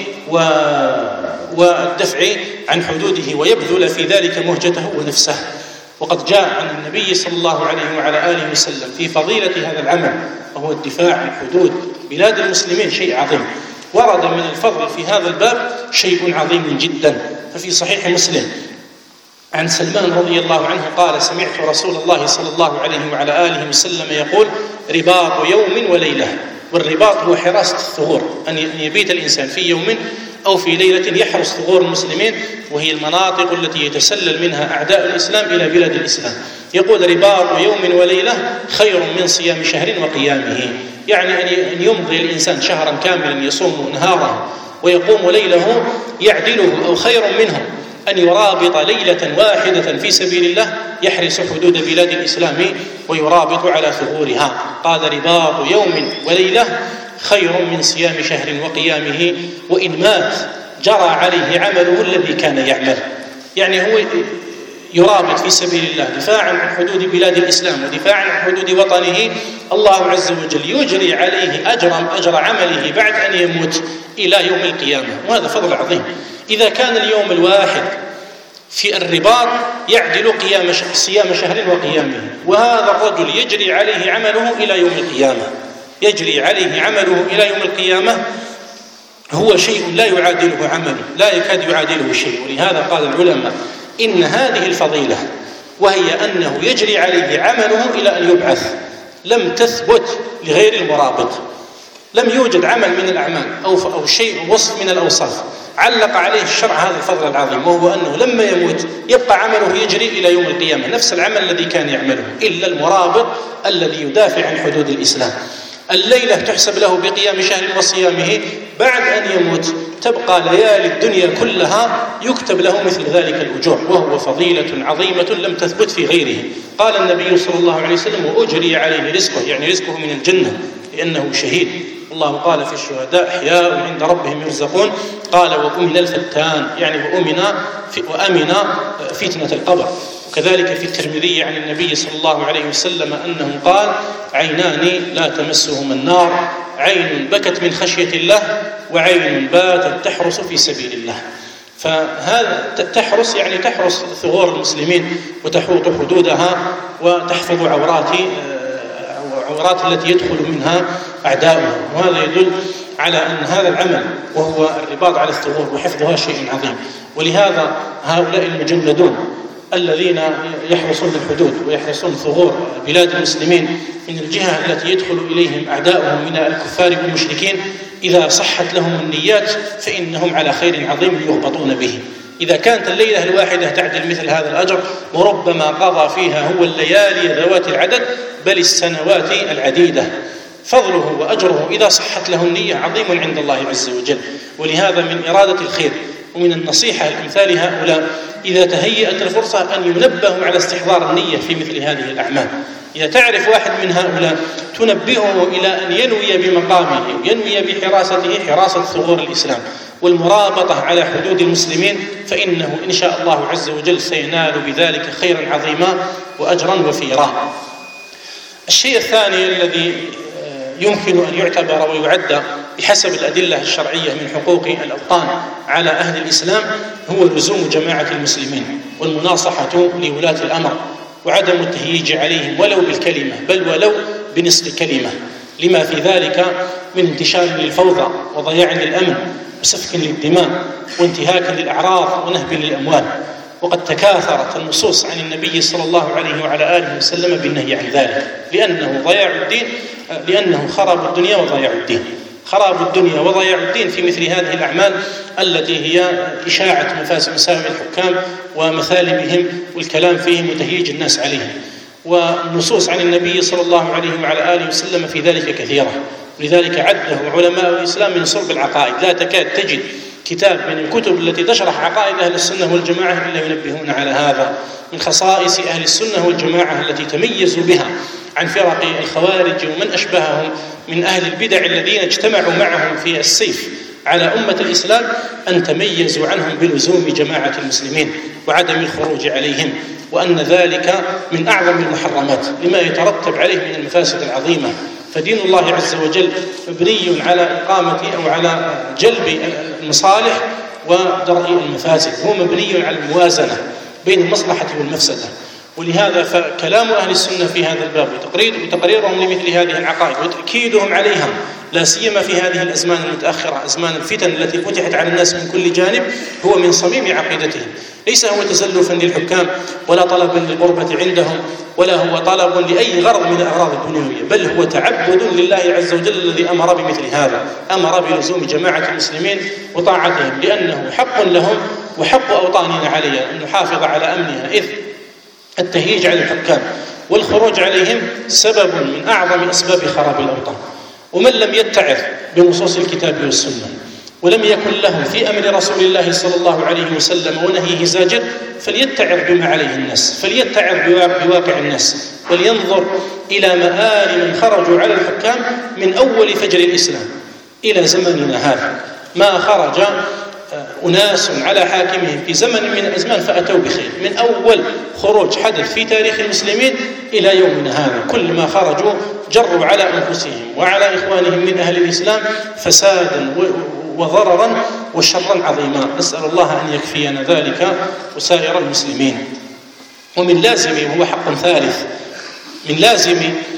والدفع عن حدوده ويبذل في ذلك مهجته ونفسه. وقد جاء عن النبي صلى الله عليه وعلى آله وسلم في فضيلة هذا العمل وهو الدفاع عن حدود بلاد المسلمين شيء عظيم. ورد من الفضل في هذا الباب شيء عظيم جدا. ففي صحيح مسلم عن سلمان رضي الله عنه قال سمعت رسول الله صلى الله عليه وعلى آله وسلم يقول رباط يوم وليلة. والرباط هو حراسة الثغور، أن يبيت الإنسان في يوم أو في ليلة يحرس ثغور المسلمين، وهي المناطق التي يتسلل منها أعداء الإسلام إلى بلاد الإسلام. يقول رباط يوم وليلة خير من صيام شهر وقيامه، يعني أن يمضي الإنسان شهرا كاملا يصوم نهاره ويقوم ليله يعدله أو خير منه أن يرابط ليلة واحدة في سبيل الله يحرس حدود بلاد الإسلام ويرابط على ثغورها. قال رباط يوم وليلة خير من صيام شهر وقيامه، وإن مات جرى عليه عمله الذي كان يعمل. يعني هو يرابط في سبيل الله دفاعا عن حدود بلاد الإسلام ودفاعا عن حدود وطنه. الله عز وجل يجري عليه أجر أجر عمله بعد أن يموت إلى يوم القيامة، وهذا فضل عظيم. إذا كان اليوم الواحد في الرباط يعدل قيام صيام شهر وقيامه، وهذا الرجل يجري عليه عمله إلى يوم القيامة، يجري عليه عمله إلى يوم القيامة، هو شيء لا يعادله عمله، لا يكاد يعادله شيء. ولهذا قال العلماء إن هذه الفضيلة وهي أنه يجري عليه عمله إلى أن يبعث لم تثبت لغير المرابط. لم يوجد عمل من الأعمال أو أو شيء وصف من الأوصاف علق عليه الشرع هذا الفضل العظيم، وهو أنه لما يموت يبقى عمله يجري إلى يوم القيامة نفس العمل الذي كان يعمله، إلا المرابط الذي يدافع عن حدود الإسلام. الليلة تحسب له بقيام شهر وصيامه، بعد أن يموت تبقى ليالي الدنيا كلها يكتب له مثل ذلك الأجور، وهو فضيلة عظيمة لم تثبت في غيره. قال النبي صلى الله عليه وسلم: وأجري عليه رزقه، يعني رزقه من الجنة لأنه شهيد. الله قال في الشهداء: أحياء عند ربهم يرزقون. قال: وأمن الفتان، يعني وأمن وأمن فتنة القبر. وكذلك في الترمذي عن النبي صلى الله عليه وسلم أنه قال: عينان لا تمسهما النار، عين بكت من خشية الله، وعين باتت تحرس في سبيل الله. فهذا تحرس يعني تحرس ثغور المسلمين وتحوط حدودها وتحفظ عورات عورات التي يدخل منها أعداؤها. وهذا يدل على أن هذا العمل وهو الرباط على الثغور وحفظها شيء عظيم. ولهذا هؤلاء المجندون الذين يحرسون الحدود ويحرسون ثغور بلاد المسلمين من الجهة التي يدخل إليهم أعداؤهم من الكفار والمشركين، إذا صحت لهم النيات فإنهم على خير عظيم يغبطون به. إذا كانت الليلة الواحدة تعدل مثل هذا الأجر، وربما قضى فيها هو الليالي ذوات العدد بل السنوات العديدة، فضله وأجره إذا صحت له النية عظيم عند الله عز وجل. ولهذا من إرادة الخير ومن النصيحة لأمثال هؤلاء إذا تهيأت الفرصة أن ينبهوا على استحضار النية في مثل هذه الأعمال. إذا تعرف واحد من هؤلاء تنبهه إلى أن ينوي بمقامه، ينوي بحراسته حراسة ثغور الإسلام والمرابطة على حدود المسلمين، فإنه إن شاء الله عز وجل سينال بذلك خيرا عظيما وأجرا وفيرا. الشيء الثاني الذي يمكن أن يعتبر ويعد بحسب الأدلة الشرعية من حقوق الأوطان على أهل الإسلام هو لزوم جماعة المسلمين والمناصحة لولاة الأمر وعدم التهييج عليهم ولو بالكلمة بل ولو بنصف كلمة، لما في ذلك من انتشار للفوضى وضياع للأمن وسفك للدماء وانتهاك للأعراض ونهب للأموال. وقد تكاثرت النصوص عن النبي صلى الله عليه وعلى آله وسلم بالنهي عن ذلك، لأنه ضياع الدين، لأنه خراب الدنيا وضياع الدين، خراب الدنيا وضياع الدين في مثل هذه الأعمال التي هي إشاعة مفاسد مساوئ الحكام ومثالبهم والكلام فيهم وتهييج الناس عليهم. والنصوص عن النبي صلى الله عليه وعلى آله وسلم في ذلك كثيرة، ولذلك عده علماء الإسلام من صلب العقائد. لا تكاد تجد كتاب من الكتب التي تشرح عقائد أهل السنة والجماعة إلا ينبهون على هذا. من خصائص أهل السنة والجماعة التي تميزوا بها عن فرق الخوارج ومن أشبههم من أهل البدع الذين اجتمعوا معهم في السيف على أمة الإسلام أن تميزوا عنهم بلزوم جماعة المسلمين وعدم الخروج عليهم، وأن ذلك من أعظم المحرمات لما يترتب عليه من المفاسد العظيمة. فدين الله عز وجل مبني على إقامة أو على جلب المصالح ودرء المفاسد، هو مبني على الموازنة بين المصلحة والمفسدة. ولهذا فكلام أهل السنة في هذا الباب وتقريرهم لمثل هذه العقائد وتأكيدهم عليها لا سيما في هذه الأزمان المتأخرة، أزمان الفتن التي فتحت على الناس من كل جانب، هو من صميم عقيدتهم. ليس هو تزلفا للحكام ولا طلبا للقربة عندهم ولا هو طلب لأي غرض من الأغراض الدنيوية، بل هو تعبد لله عز وجل الذي أمر بمثل هذا، أمر بلزوم جماعة المسلمين وطاعتهم، لأنه حق لهم وحق أوطاننا علينا أن نحافظ على أمنها، إذ التهييج على الحكام والخروج عليهم سبب من أعظم أسباب خراب الأوطان. ومن لم يتعظ بنصوص الكتاب والسنة ولم يكن له في أمر رسول الله صلى الله عليه وسلم ونهيه زاجر فليتعظ بما عليه الناس، فليتعظ بواقع الناس، ولينظر إلى مآل من خرجوا على الحكام من أول فجر الإسلام إلى زمننا هذا. ما خرج أناس على حاكمهم في زمن من الأزمان فأتوا بخير، من أول خروج حدث في تاريخ المسلمين إلى يومنا هذا كل ما خرجوا جروا على أنفسهم وعلى إخوانهم من أهل الإسلام فسادا وضررا وشرا عظيما. نسأل الله أن يكفينا ذلك وسائر المسلمين. ومن لازم وهو حق ثالث من لازم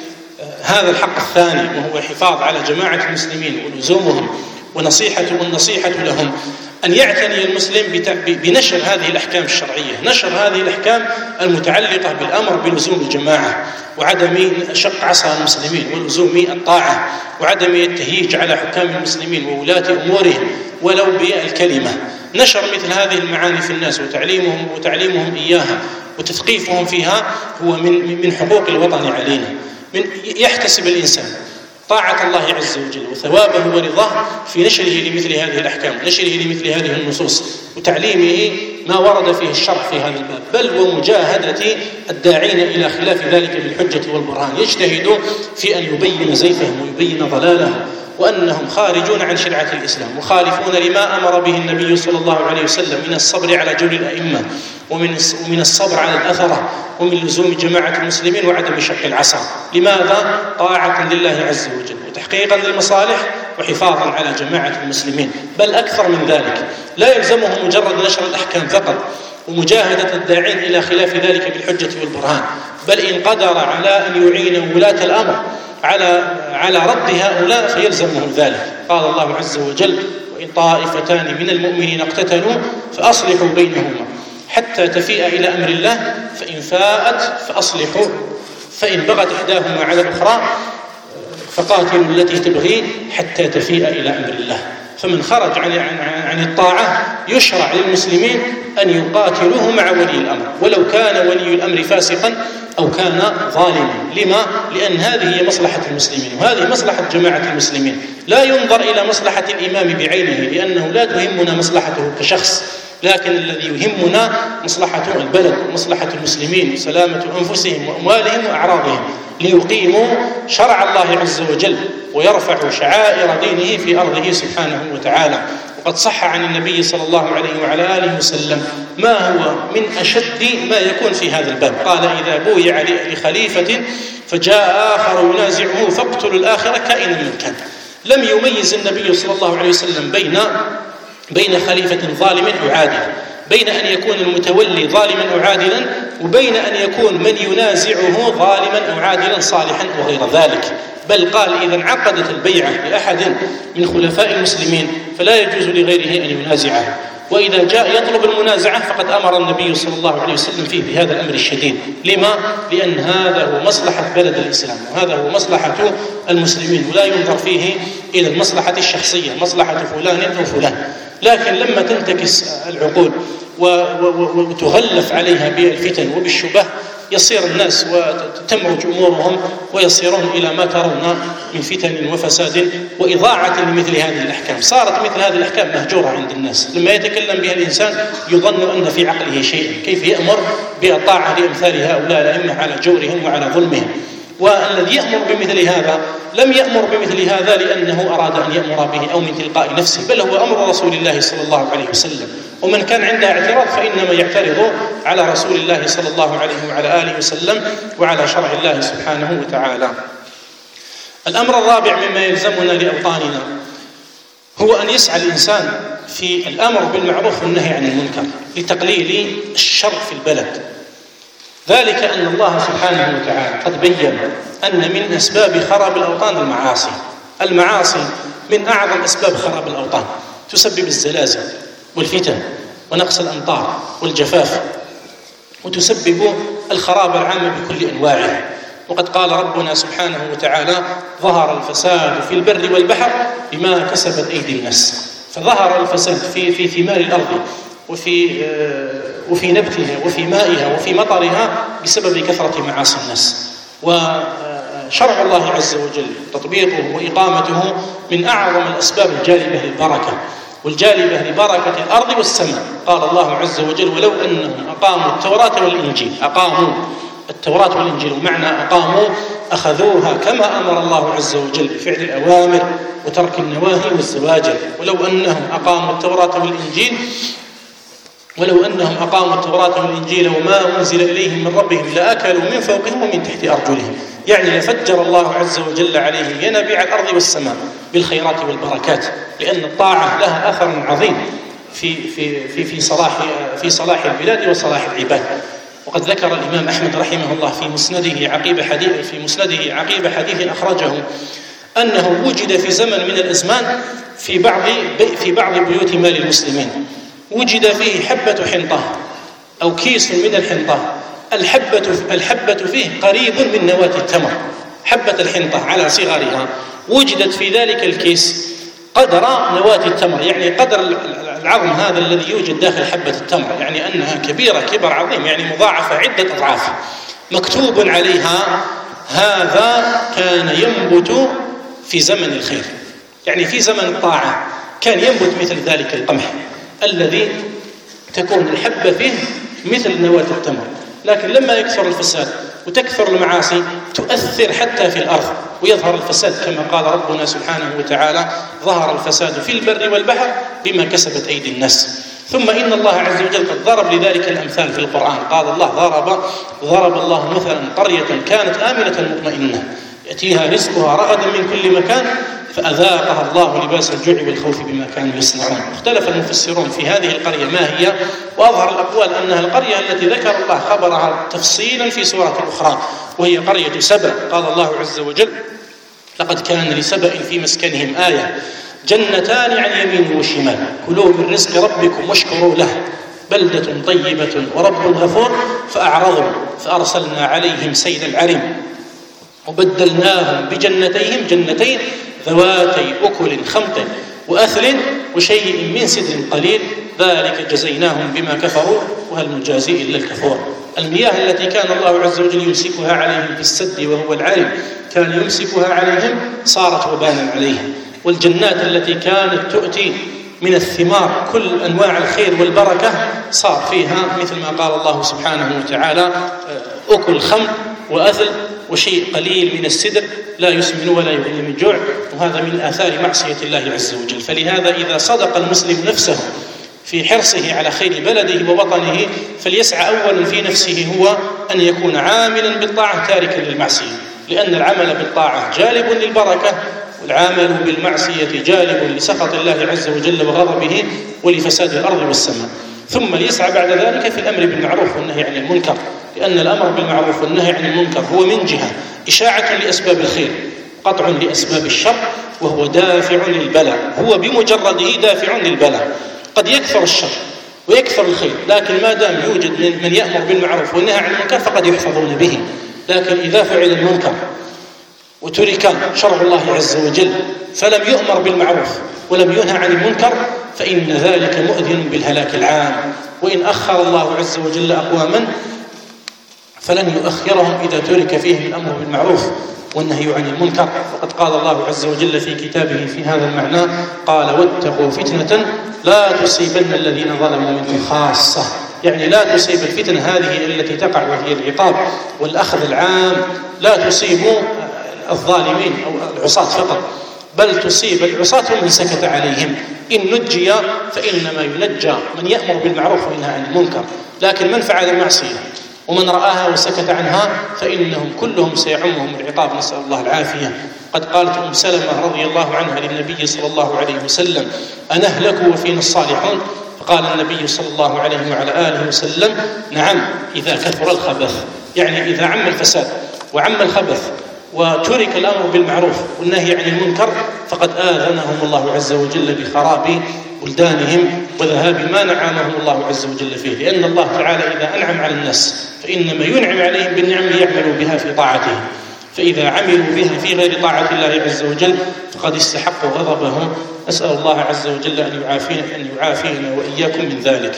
هذا الحق الثاني وهو الحفاظ على جماعة المسلمين ولزومهم ونصيحة والنصيحة لهم أن يعتني المسلم بنشر هذه الأحكام الشرعية، نشر هذه الأحكام المتعلقة بالأمر بلزوم الجماعة وعدم شق عصا المسلمين ولزوم الطاعة وعدم التهييج على حكام المسلمين وولاة أمورهم ولو بالكلمة. نشر مثل هذه المعاني في الناس وتعليمهم وتعليمهم إياها وتثقيفهم فيها هو من من حقوق الوطن علينا. من يحتسب الإنسان طاعة الله عز وجل وثوابه ورضاه في نشره لمثل هذه الأحكام، نشره لمثل هذه النصوص، وتعليمه ما ورد فيه الشرع في هذا الباب، بل ومجاهدة الداعين إلى خلاف ذلك بالحجة والبرهان، يجتهد في أن يبين زيفهم ويبين ضلالهم وأنهم خارجون عن شرعة الإسلام، مخالفون لما أمر به النبي صلى الله عليه وسلم من الصبر على جور الأئمة، ومن الصبر على الأثرة، ومن لزوم جماعة المسلمين وعدم شق العصا. لماذا؟ طاعة لله عز وجل وتحقيقا للمصالح وحفاظا على جماعة المسلمين، بل أكثر من ذلك. لا يلزمه مجرد نشر الأحكام فقط ومجاهدة الداعين إلى خلاف ذلك بالحجة والبرهان، بل إن قدر على أن يعين ولاة الأمر على على رد هؤلاء فيلزمه ذلك. قال الله عز وجل: وإن طائفتان من المؤمنين اقتتلوا فأصلحوا بينهما حتى تفيء إلى أمر الله فإن فاءت فأصلحوا فإن بغت إحداهما على الأخرى فقاتلوا التي تبغي حتى تفيء إلى أمر الله. فمن خرج عن عن عن الطاعة يشرع للمسلمين أن يقاتلوه مع ولي الأمر، ولو كان ولي الأمر فاسقا أو كان ظالما. لما؟ لأن هذه هي مصلحة المسلمين، وهذه مصلحة جماعة المسلمين. لا ينظر إلى مصلحة الإمام بعينه، لأنه لا تهمنا مصلحته كشخص، لكن الذي يهمنا مصلحة البلد ومصلحة المسلمين وسلامة أنفسهم وأموالهم وأعراضهم، ليقيموا شرع الله عز وجل ويرفعوا شعائر دينه في أرضه سبحانه وتعالى. وقد صح عن النبي صلى الله عليه وعلى آله وسلم ما هو من أشد ما يكون في هذا الباب. قال: إذا بويع لخليفة فجاء آخر ينازعه فاقتلوا الآخر كائنا من كان. لم يميز النبي صلى الله عليه وسلم بين بين خليفة ظالم أو عادل، بين أن يكون المتولي ظالما أو عادلا، وبين أن يكون من ينازعه ظالما أو عادلا صالحا وغير ذلك. بل قال: إذا انعقدت البيعة لأحد من خلفاء المسلمين فلا يجوز لغيره أن ينازعه، وإذا جاء يطلب المنازعة فقد أمر النبي صلى الله عليه وسلم فيه بهذا الأمر الشديد. لما؟ لأن هذا هو مصلحة بلد الإسلام، وهذا هو مصلحة المسلمين، ولا ينظر فيه إلى المصلحة الشخصية، مصلحة فلان أو فلان. لكن لما تنتكس العقول وتغلف عليها بالفتن وبالشبه يصير الناس وتمرج أمورهم ويصيرون إلى ما ترون من فتن وفساد وإضاعة لمثل هذه الأحكام. صارت مثل هذه الأحكام مهجورة عند الناس، لما يتكلم بها الإنسان يظن أن في عقله شيئا، كيف يأمر بالطاعة لأمثال هؤلاء الأئمة على جورهم وعلى ظلمهم. والذي يأمر بمثل هذا لم يأمر بمثل هذا لأنه أراد أن يأمر به أو من تلقاء نفسه، بل هو أمر رسول الله صلى الله عليه وسلم. ومن كان عنده اعتراض فإنما يعترض على رسول الله صلى الله عليه وعلى آله وسلم وعلى شرع الله سبحانه وتعالى. الأمر الرابع مما يلزمنا لأوطاننا هو أن يسعى الإنسان في الأمر بالمعروف والنهي عن المنكر لتقليل الشر في البلد. ذلك أن الله سبحانه وتعالى قد بين أن من أسباب خراب الأوطان المعاصي. المعاصي من أعظم أسباب خراب الأوطان، تسبب الزلازل والفتن ونقص الأمطار والجفاف، وتسبب الخراب العام بكل أنواعه. وقد قال ربنا سبحانه وتعالى: ظهر الفساد في البر والبحر بما كسبت أيدي الناس. فظهر الفساد في في ثمار الأرض وفي وفي نبتها وفي مائها وفي مطرها بسبب كثرة معاصي الناس. وشرع الله عز وجل تطبيقه وإقامته من أعظم الأسباب الجالبة للبركة والجالبة لبركة الأرض والسماء. قال الله عز وجل: ولو أنهم أقاموا التوراة والإنجيل. أقاموا التوراة والإنجيل، ومعنى أقاموا أخذوها كما أمر الله عز وجل بفعل الأوامر وترك النواهي والزواجر. ولو أنهم أقاموا التوراة والإنجيل ولو أنهم أقاموا التوراة والإنجيل وما أنزل إليهم من ربهم لأكلوا من فوقهم ومن تحت أرجلهم، يعني لفجر الله عز وجل عليهم ينابيع الأرض والسماء بالخيرات والبركات، لأن الطاعة لها أثر عظيم في في في في صلاح في صلاح البلاد وصلاح العباد. وقد ذكر الإمام أحمد رحمه الله في مسنده عقيب حديث في مسنده عقيب حديث أخرجه أنه وجد في زمن من الأزمان في بعض في بعض بيوت مال المسلمين وجد فيه حبة حنطة أو كيس من الحنطة، الحبة الحبة فيه قريب من نواة التمر. حبة الحنطة على صغرها وجدت في ذلك الكيس قدر نواة التمر، يعني قدر العظم هذا الذي يوجد داخل حبة التمر، يعني أنها كبيرة كبر عظيم، يعني مضاعفة عدة أضعاف. مكتوب عليها: هذا كان ينبت في زمن الخير، يعني في زمن الطاعة كان ينبت مثل ذلك القمح الذي تكون الحبة فيه مثل نواة التمر، لكن لما يكثر الفساد وتكثر المعاصي تؤثر حتى في الأرض ويظهر الفساد، كما قال ربنا سبحانه وتعالى: ظهر الفساد في البر والبحر بما كسبت أيدي الناس. ثم إن الله عز وجل قد ضرب لذلك الأمثال في القرآن، قال الله: ضرب ضرب الله مثلا قرية كانت آمنة مطمئنة يأتيها رزقها رغدا من كل مكان فأذاقها الله لباس الجوع والخوف بما كانوا يصنعون. اختلف المفسرون في هذه القرية ما هي، وأظهر الأقوال أنها القرية التي ذكر الله خبرها تفصيلا في سورة أخرى، وهي قرية سبأ. قال الله عز وجل: لقد كان لسبأ في مسكنهم آية جنتان عن يمين وشمال كلوا من رزق ربكم واشكروا له بلدة طيبة ورب غفور فأعرضوا فأرسلنا عليهم سيل العرم وبدلناهم بجنتيهم جنتين ذواتي أكل خمط وأثل وشيء من سدر قليل ذلك جزيناهم بما كفروا وهل نجازي إلا الكفور. المياه التي كان الله عز وجل يمسكها عليهم في السد وهو العرم كان يمسكها عليهم صارت وبالا عليهم. والجنات التي كانت تؤتي من الثمار كل أنواع الخير والبركة صار فيها مثل ما قال الله سبحانه وتعالى: أكل خمط وأثل وشيء قليل من السدر لا يسمن ولا يغني من جوع. وهذا من آثار معصية الله عز وجل. فلهذا إذا صدق المسلم نفسه في حرصه على خير بلده ووطنه فليسعى أولا في نفسه هو أن يكون عاملا بالطاعة تاركا للمعصية، لأن العمل بالطاعة جالب للبركة والعمل بالمعصية جالب لسخط الله عز وجل وغضبه ولفساد الأرض والسماء. ثم ليسعى بعد ذلك في الأمر بالمعروف والنهي عن المنكر، لأن الأمر بالمعروف والنهي عن المنكر هو من جهة إشاعة لأسباب الخير قطع لأسباب الشر وهو دافع للبلاء، هو بمجرده دافع للبلاء. قد يكثر الشر ويكثر الخير، لكن ما دام يوجد من يأمر بالمعروف والنهي عن المنكر فقد يحفظون به. لكن إذا فعل المنكر وترك شرع الله عز وجل فلم يؤمر بالمعروف ولم ينهى عن المنكر فإن ذلك مؤذن بالهلاك العام. وإن أخر الله عز وجل أقواما فلن يؤخرهم إذا ترك فيهم الأمر بالمعروف والنهي عن المنكر. وقد قال الله عز وجل في كتابه في هذا المعنى: قال: واتقوا فتنة لا تصيبن الذين ظلموا منكم خاصة، يعني لا تصيب الفتنة هذه التي تقع وهي العقاب والأخذ العام لا تصيب الظالمين أو العصاة فقط، بل تصيب العصاة من سكت عليهم. إن نجي فإنما ينجى من يأمر بالمعروف وينهى عن المنكر، لكن من فعل المعصية ومن رآها وسكت عنها فإنهم كلهم سيعمهم العقاب، نسأل الله العافية. قد قالت أم سلمة رضي الله عنها للنبي صلى الله عليه وسلم: أنهلك وفينا الصالحون؟ فقال النبي صلى الله عليه وعلى آله وسلم: نعم إذا كثر الخبث، يعني إذا عم الفساد وعم الخبث وترك الأمر بالمعروف والنهي عن المنكر فقد آذنهم الله عز وجل بخراب بلدانهم وذهاب ما نعمهم الله عز وجل فيه. لأن الله تعالى إذا أنعم على الناس فإنما ينعم عليهم بالنعم ليعملوا بها في طاعته، فإذا عملوا بها في غير طاعة الله عز وجل فقد استحقوا غضبه. نسأل الله عز وجل أن يعافينا أن يعافينا وإياكم من ذلك.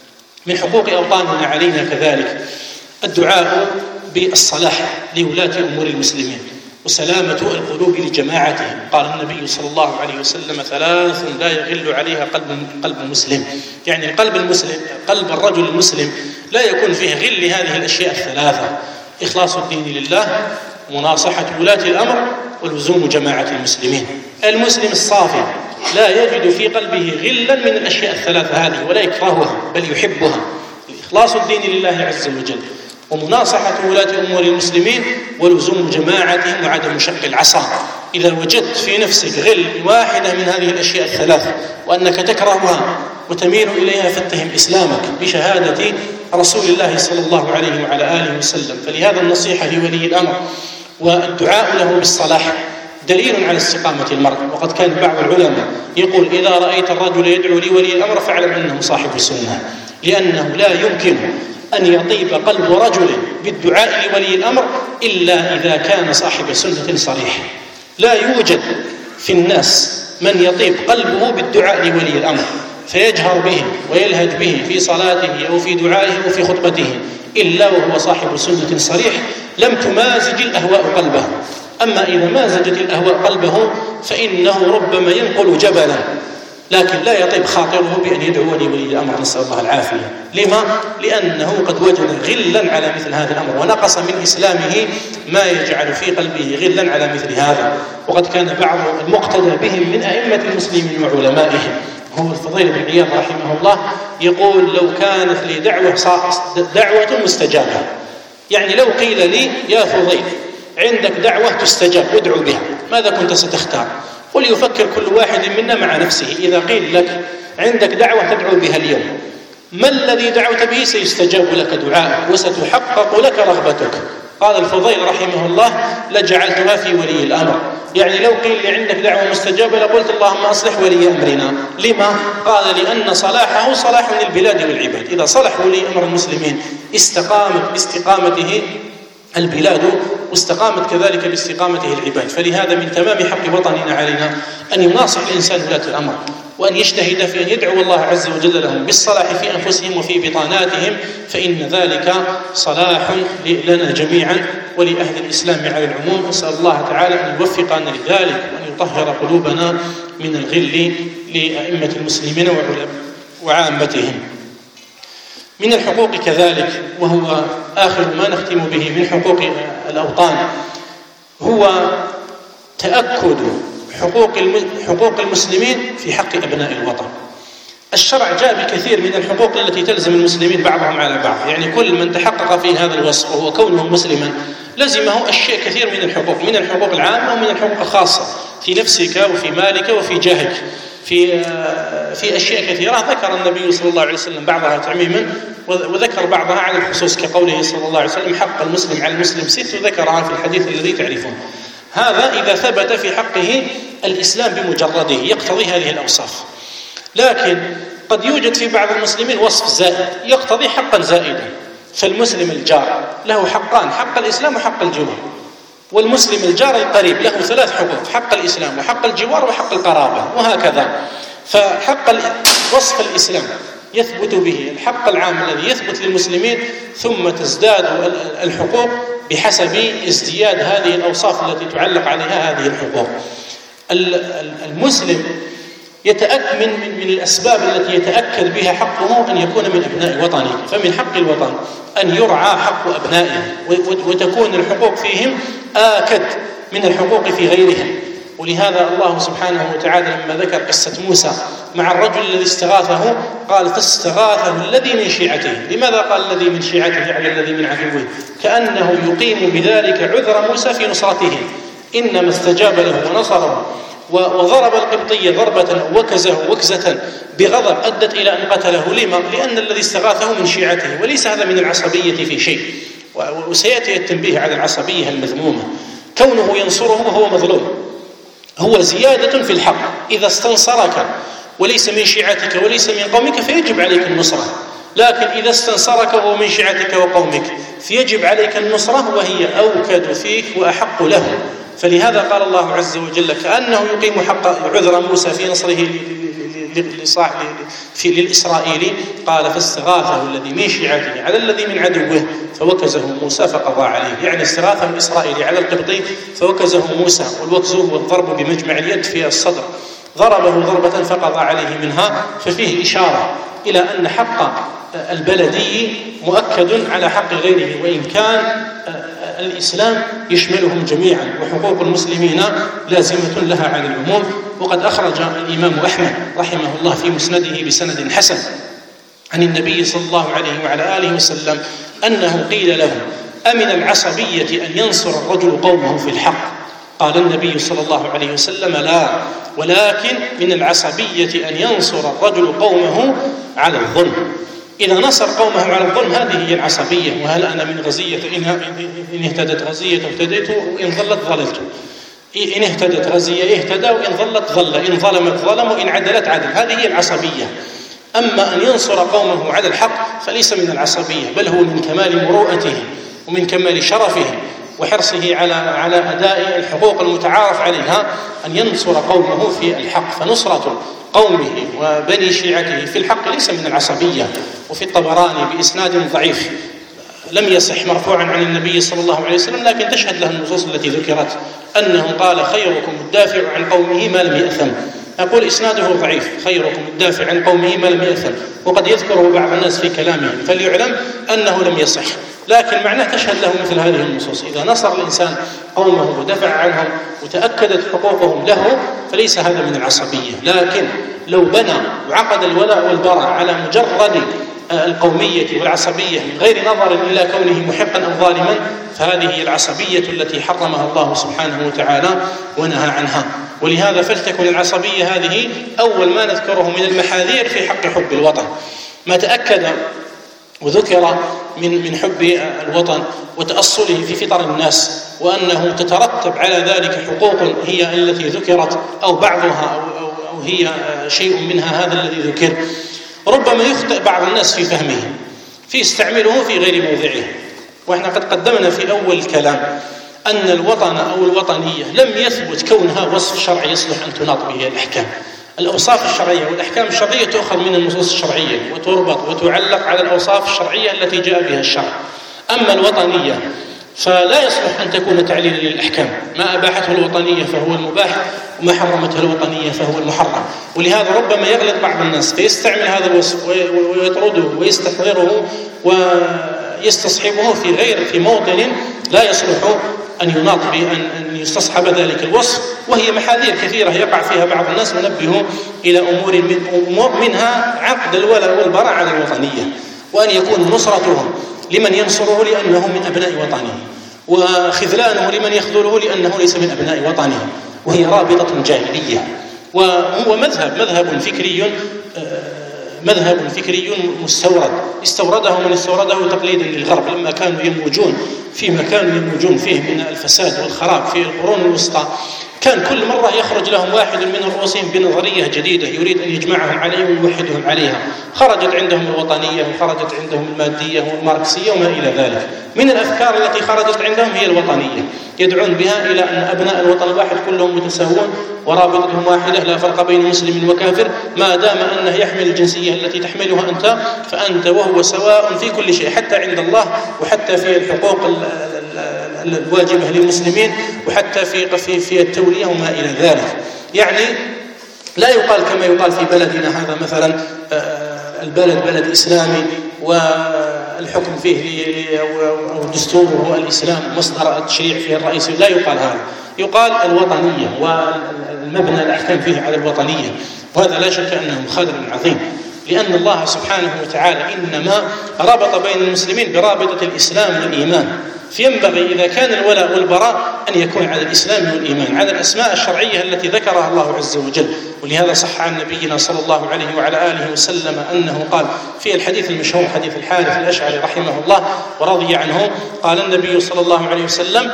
من حقوق أوطاننا علينا كذلك الدعاء بالصلاح لولاة أمور المسلمين وسلامة القلوب لجماعتهم. قال النبي صلى الله عليه وسلم: ثلاث لا يغل عليها قلب قلب مسلم، يعني القلب المسلم قلب الرجل المسلم لا يكون فيه غل هذه الأشياء الثلاثة: إخلاص الدين لله، مناصحة ولاة الأمر، ولزوم جماعة المسلمين. المسلم الصافي لا يجد في قلبه غلا من الأشياء الثلاثة هذه ولا يكرهها بل يحبها: إخلاص الدين لله عز وجل، ومناصحة ولاة أمور المسلمين، ولزوم جماعتهم، وعدم شق العصا. إذا وجدت في نفسك غل واحدة من هذه الأشياء الثلاث وأنك تكرهها وتميل إليها فاتهم إسلامك بشهادة رسول الله صلى الله عليه وعلى آله وسلم. فلهذا النصيحة لولي الأمر والدعاء له بالصلاح دليل على استقامة المرء. وقد كان بعض العلماء يقول: إذا رأيت الرجل يدعو لولي الأمر فاعلم أنه صاحب سنة، لأنه لا يمكن أن يطيب قلب رجل بالدعاء لولي الأمر إلا إذا كان صاحب سنة صريح. لا يوجد في الناس من يطيب قلبه بالدعاء لولي الأمر فيجهر به ويلهج به في صلاته أو في دعائه أو في خطبته إلا وهو صاحب سنة صريح لم تمازج الأهواء قلبه. أما إذا مازجت الأهواء قلبه فإنه ربما ينقل جبلا، لكن لا يطيب خاطره بأن يدعو لولي الأمر، نسأل الله العافية. لما؟ لأنه قد وجد غلا على مثل هذا الأمر، ونقص من إسلامه ما يجعل في قلبه غلا على مثل هذا. وقد كان بعض المقتدى بهم من أئمة المسلمين وعلمائهم، هو الفضيل بن عياض رحمه الله يقول: لو كانت لي دعوة دعوة مستجابة، يعني لو قيل لي يا فضيل عندك دعوة تستجاب وادعو بها، ماذا كنت ستختار؟ قل يفكر كل واحد منا مع نفسه. إذا قيل لك عندك دعوة تدعو بها اليوم، ما الذي دعوت به سيستجاب لك دعاءك وستحقق لك رغبتك؟ قال الفضيل رحمه الله: لجعلتها في ولي الأمر. يعني لو قيل لي عندك دعوة مستجابة لقلت اللهم أصلح ولي أمرنا. لما؟ قال: لأن صلاحه صلاح للبلاد والعباد. إذا صلح ولي أمر المسلمين استقامت باستقامته البلاد واستقامت كذلك باستقامته العباد. فلهذا من تمام حق وطننا علينا أن يناصح الإنسان ولاة الأمر، وأن يجتهد في أن يدعو الله عز وجل لهم بالصلاح في أنفسهم وفي بطاناتهم، فإن ذلك صلاح لنا جميعا ولأهل الإسلام على العموم. نسأل الله تعالى أن يوفقنا لذلك وأن يطهر قلوبنا من الغل لأئمة المسلمين وعامتهم. من الحقوق كذلك، وهو آخر ما نختم به من حقوق الأوطان، هو تأكد حقوق حقوق المسلمين في حق أبناء الوطن. الشرع جاء بكثير من الحقوق التي تلزم المسلمين بعضهم على بعض، يعني كل من تحقق في هذا الوصف وهو كونه مسلما لزمه أشياء كثير من الحقوق، من الحقوق العامة ومن الحقوق الخاصة في نفسك وفي مالك وفي جاهك، في في أشياء كثيرة ذكر النبي صلى الله عليه وسلم بعضها تعميما وذكر بعضها على الخصوص، كقوله صلى الله عليه وسلم: حق المسلم على المسلم ست، ذكرها في الحديث الذي تعرفون. هذا إذا ثبت في حقه الإسلام بمجرده يقتضي هذه الأوصاف. لكن قد يوجد في بعض المسلمين وصف زائد يقتضي حقا زائدا. فالمسلم الجار له حقان: حق الإسلام وحق الجوار. والمسلم الجار القريب له ثلاث حقوق: حق الإسلام وحق الجوار وحق القرابة، وهكذا. فحق وصف الإسلام يثبت به الحق العام الذي يثبت للمسلمين، ثم تزداد الحقوق بحسب ازدياد هذه الأوصاف التي تعلق عليها هذه الحقوق. المسلم يتأكد من, من الأسباب التي يتأكد بها حقه أن يكون من أبناء وطنه. فمن حق الوطن أن يرعى حق أبنائه، وتكون الحقوق فيهم آكد من الحقوق في غيرهم. ولهذا الله سبحانه وتعالى لما ذكر قصة موسى مع الرجل الذي استغاثه قال: فاستغاثه الذي من شيعته. لماذا قال الذي من شيعته على الذي من عدوه؟ كأنه يقيم بذلك عذر موسى في نصرته. إنما استجاب له ونصره وضرب القبطي ضربة وكزه وكزة بغضب أدت إلى أن قتله. لما؟ لأن الذي استغاثه من شيعته، وليس هذا من العصبية في شيء. وسيأتي التنبيه على العصبية المذمومة. كونه ينصره وهو مظلوم هو زيادة في الحق. إذا استنصرك وليس من شيعتك وليس من قومك فيجب عليك النصرة، لكن إذا استنصرك وهو من شيعتك وقومك فيجب عليك النصرة، وهي أوكد فيك وأحق له. فلهذا قال الله عز وجل: كأنه يقيم حق عذر موسى في نصره للإسرائيلي، قال: فاستغاثه الذي من شيعته على الذي من عدوه فوكزه موسى فقضى عليه. يعني استغاثه الإسرائيلي على القبطي فوكزه موسى، والوكز هو الضرب بمجمع اليد في الصدر، ضربه ضربة فقضى عليه منها. ففيه إشارة إلى أن حق البلدي مؤكد على حق غيره، وإن كان الإسلام يشملهم جميعا، وحقوق المسلمين لازمة لها على العموم. وقد أخرج الإمام أحمد رحمه الله في مسنده بسند حسن عن النبي صلى الله عليه وعلى آله وسلم أنه قيل له: أمن العصبية أن ينصر الرجل قومه في الحق؟ قال النبي صلى الله عليه وسلم: لا، ولكن من العصبية أن ينصر الرجل قومه على الظلم. إذا نصر قومه على الظلم هذه هي العصبية. وهل أنا من غزية إن اهتدت غزية اهتديت وإن ظلت ظللت، إن اهتدت غزية اهتدى وإن ظلت ظل، إن ظلمت ظلم وإن عدلت عدل. هذه هي العصبية. أما أن ينصر قومه على الحق فليس من العصبية، بل هو من كمال مروءته ومن كمال شرفه وحرصه على على أداء الحقوق المتعارف عليها، أن ينصر قومه في الحق. فنصرة قومه وبني شيعته في الحق ليس من العصبية. وفي الطبراني بإسناد ضعيف لم يصح مرفوعا عن النبي صلى الله عليه وسلم، لكن تشهد له النصوص التي ذكرت أنه قال خيركم الدافع عن قومه ما لم يأثم. أقول إسناده ضعيف، خيركم الدافع عن قومه ما لم يأثم، وقد يذكره بعض الناس في كلامهم، فليعلم أنه لم يصح، لكن معناه تشهد له مثل هذه النصوص. إذا نصر الإنسان قومه ودفع عنهم وتأكدت حقوقهم له فليس هذا من العصبية. لكن لو بنى وعقد الولاء والبراء على مجرد القومية والعصبية من غير نظر إلى كونه محقا أو ظالما، فهذه هي العصبية التي حرمها الله سبحانه وتعالى ونهى عنها. ولهذا فلتكن العصبية هذه أول ما نذكره من المحاذير في حق حب الوطن. ما تأكد وذكر من من حب الوطن وتأصله في فطر الناس، وأنه تترتب على ذلك حقوق هي التي ذكرت أو بعضها أو, أو, أو هي شيء منها هذا الذي ذكر، ربما يخطئ بعض الناس في فهمه، في استعمله في غير موضعه. وإحنا قد قدمنا في أول الكلام أن الوطن أو الوطنية لم يثبت كونها وصف شرعي يصلح أن تناط به الأحكام. الأوصاف الشرعية والأحكام الشرعية تؤخذ من النصوص الشرعية وتربط وتعلق على الأوصاف الشرعية التي جاء بها الشرع. أما الوطنية فلا يصلح أن تكون تعليلا للأحكام، ما أباحته الوطنية فهو المباح، وما حرمته الوطنية فهو المحرم. ولهذا ربما يغلط بعض الناس فيستعمل هذا الوصف ويطرده ويستحضره ويستصحبه في غير في موطن لا يصلح أن يناط به، أن يستصحب ذلك الوصف، وهي محاذير كثيرة يقع فيها بعض الناس. ونبه إلى أمور من أمور منها عقد الولاء والبراء على الوطنية، وأن يكون نصرتهم لمن ينصره لأنه من أبناء وطنه، وخذلانه لمن يخذله لأنه ليس من أبناء وطنه، وهي رابطة جاهلية. وهو مذهب مذهب فكري مذهب فكري مستورد، استورده من استورده تقليدا للغرب لما كانوا يموجون فيما كانوا يموجون فيه من الفساد والخراب في القرون الوسطى. كان كل مرة يخرج لهم واحد من رؤوسهم بنظرية جديدة يريد أن يجمعهم عليها ويوحدهم عليها. خرجت عندهم الوطنية وخرجت عندهم المادية والماركسية وما إلى ذلك. من الأفكار التي خرجت عندهم هي الوطنية، يدعون بها إلى أن أبناء الوطن الواحد كلهم متساوون ورابطتهم واحدة، لا فرق بين مسلم وكافر، ما دام أنه يحمل الجنسية التي تحملها أنت فأنت وهو سواء في كل شيء، حتى عند الله وحتى في الحقوق الواجبة للمسلمين وحتى في في في التولية وما إلى ذلك. يعني لا يقال كما يقال في بلدنا هذا مثلا البلد بلد إسلامي والحكم فيه أو دستوره الإسلام مصدر التشريع فيه الرئيسي، لا يقال هذا، يقال الوطنية والمبنى الأحكام فيه على الوطنية. وهذا لا شك أنه خلل عظيم، لأن الله سبحانه وتعالى إنما ربط بين المسلمين برابطة الإسلام والإيمان، فينبغي إذا كان الولاء والبراء أن يكون على الإسلام والإيمان، على الأسماء الشرعية التي ذكرها الله عز وجل. ولهذا صح عن نبينا صلى الله عليه وعلى آله وسلم أنه قال في الحديث المشهور حديث الحارث الأشعري رحمه الله ورضي عنه، قال النبي صلى الله عليه وسلم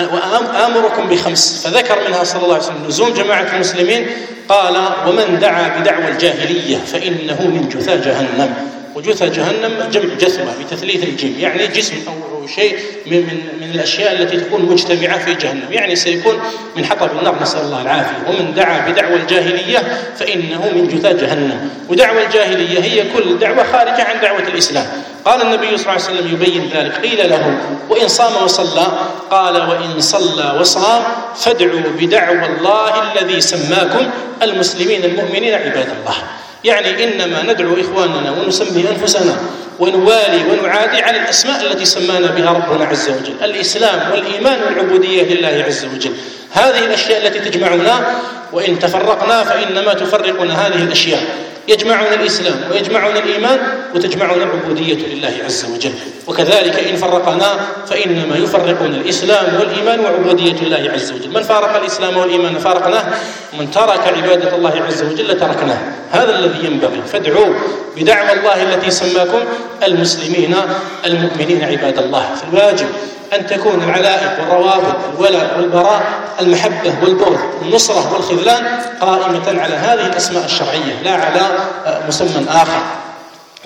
وآمركم بخمس، فذكر منها صلى الله عليه وسلم لزوم جماعة المسلمين، قال ومن دعا بدعوى الجاهلية فإنه من جثى جهنم. وجثى جهنم جمع جثوة بتثليث الجيم، يعني جسم أو شيء من, من, من الأشياء التي تكون مجتمعة في جهنم، يعني سيكون من حطب النار، نسأل الله العافية. ومن دعا بدعوى الجاهلية فإنه من جثى جهنم. ودعوى الجاهلية هي كل دعوة خارجة عن دعوة الإسلام. قال النبي صلى الله عليه وسلم يبين ذلك، قيل له وإن صام وصلى؟ قال وإن صلى وصام فادعوا بدعوى الله الذي سماكم المسلمين المؤمنين عباد الله. يعني إنما ندعو إخواننا ونسمي أنفسنا ونوالي ونعادي على الأسماء التي سمانا بها ربنا عز وجل، الإسلام والإيمان والعبودية لله عز وجل. هذه الأشياء التي تجمعنا، وإن تفرقنا فإنما تفرقنا هذه الأشياء، يجمعنا الإسلام ويجمعنا الإيمان وتجمعنا العبودية لله عز وجل. وكذلك إن فرقنا فإنما يفرقنا الإسلام والإيمان وعبودية الله عز وجل. من فارق الإسلام والإيمان فارقناه، ومن ترك عبادة الله عز وجل تركناه. هذا الذي ينبغي. فادعوا بدعوى الله التي سماكم المسلمين المؤمنين عباد الله. فالواجب أن تكون العلائق والروابط الولاء والبراء المحبة والبغض النصرة والخذلان قائمة على هذه الأسماء الشرعية لا على مسمى آخر.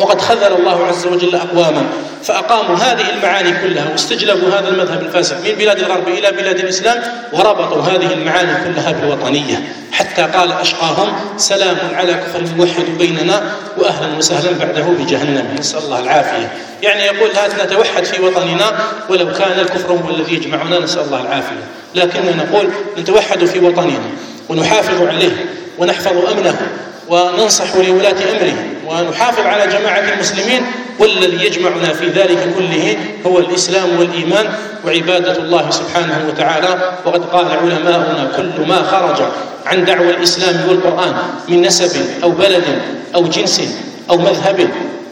وقد خذل الله عز وجل أقواما فأقاموا هذه المعاني كلها واستجلبوا هذا المذهب الفاسد من بلاد الغرب إلى بلاد الإسلام وربطوا هذه المعاني كلها بالوطنية، حتى قال أشقاهم سلام على كفر الموحد بيننا وأهلا وسهلا بعده بجهنم، نسأل الله العافية. يعني يقول هات نتوحد في وطننا ولو كان الكفر هو الذي يجمعنا، نسأل الله العافية، لكننا نقول نتوحد في وطننا ونحافظ عليه ونحفظ أمنه وننصح لولاة أمره ونحافظ على جماعة المسلمين، والذي يجمعنا في ذلك كله هو الإسلام والإيمان وعبادة الله سبحانه وتعالى. وقد قال علماؤنا كل ما خرج عن دعوى الإسلام والقرآن من نسب أو بلد أو جنس أو مذهب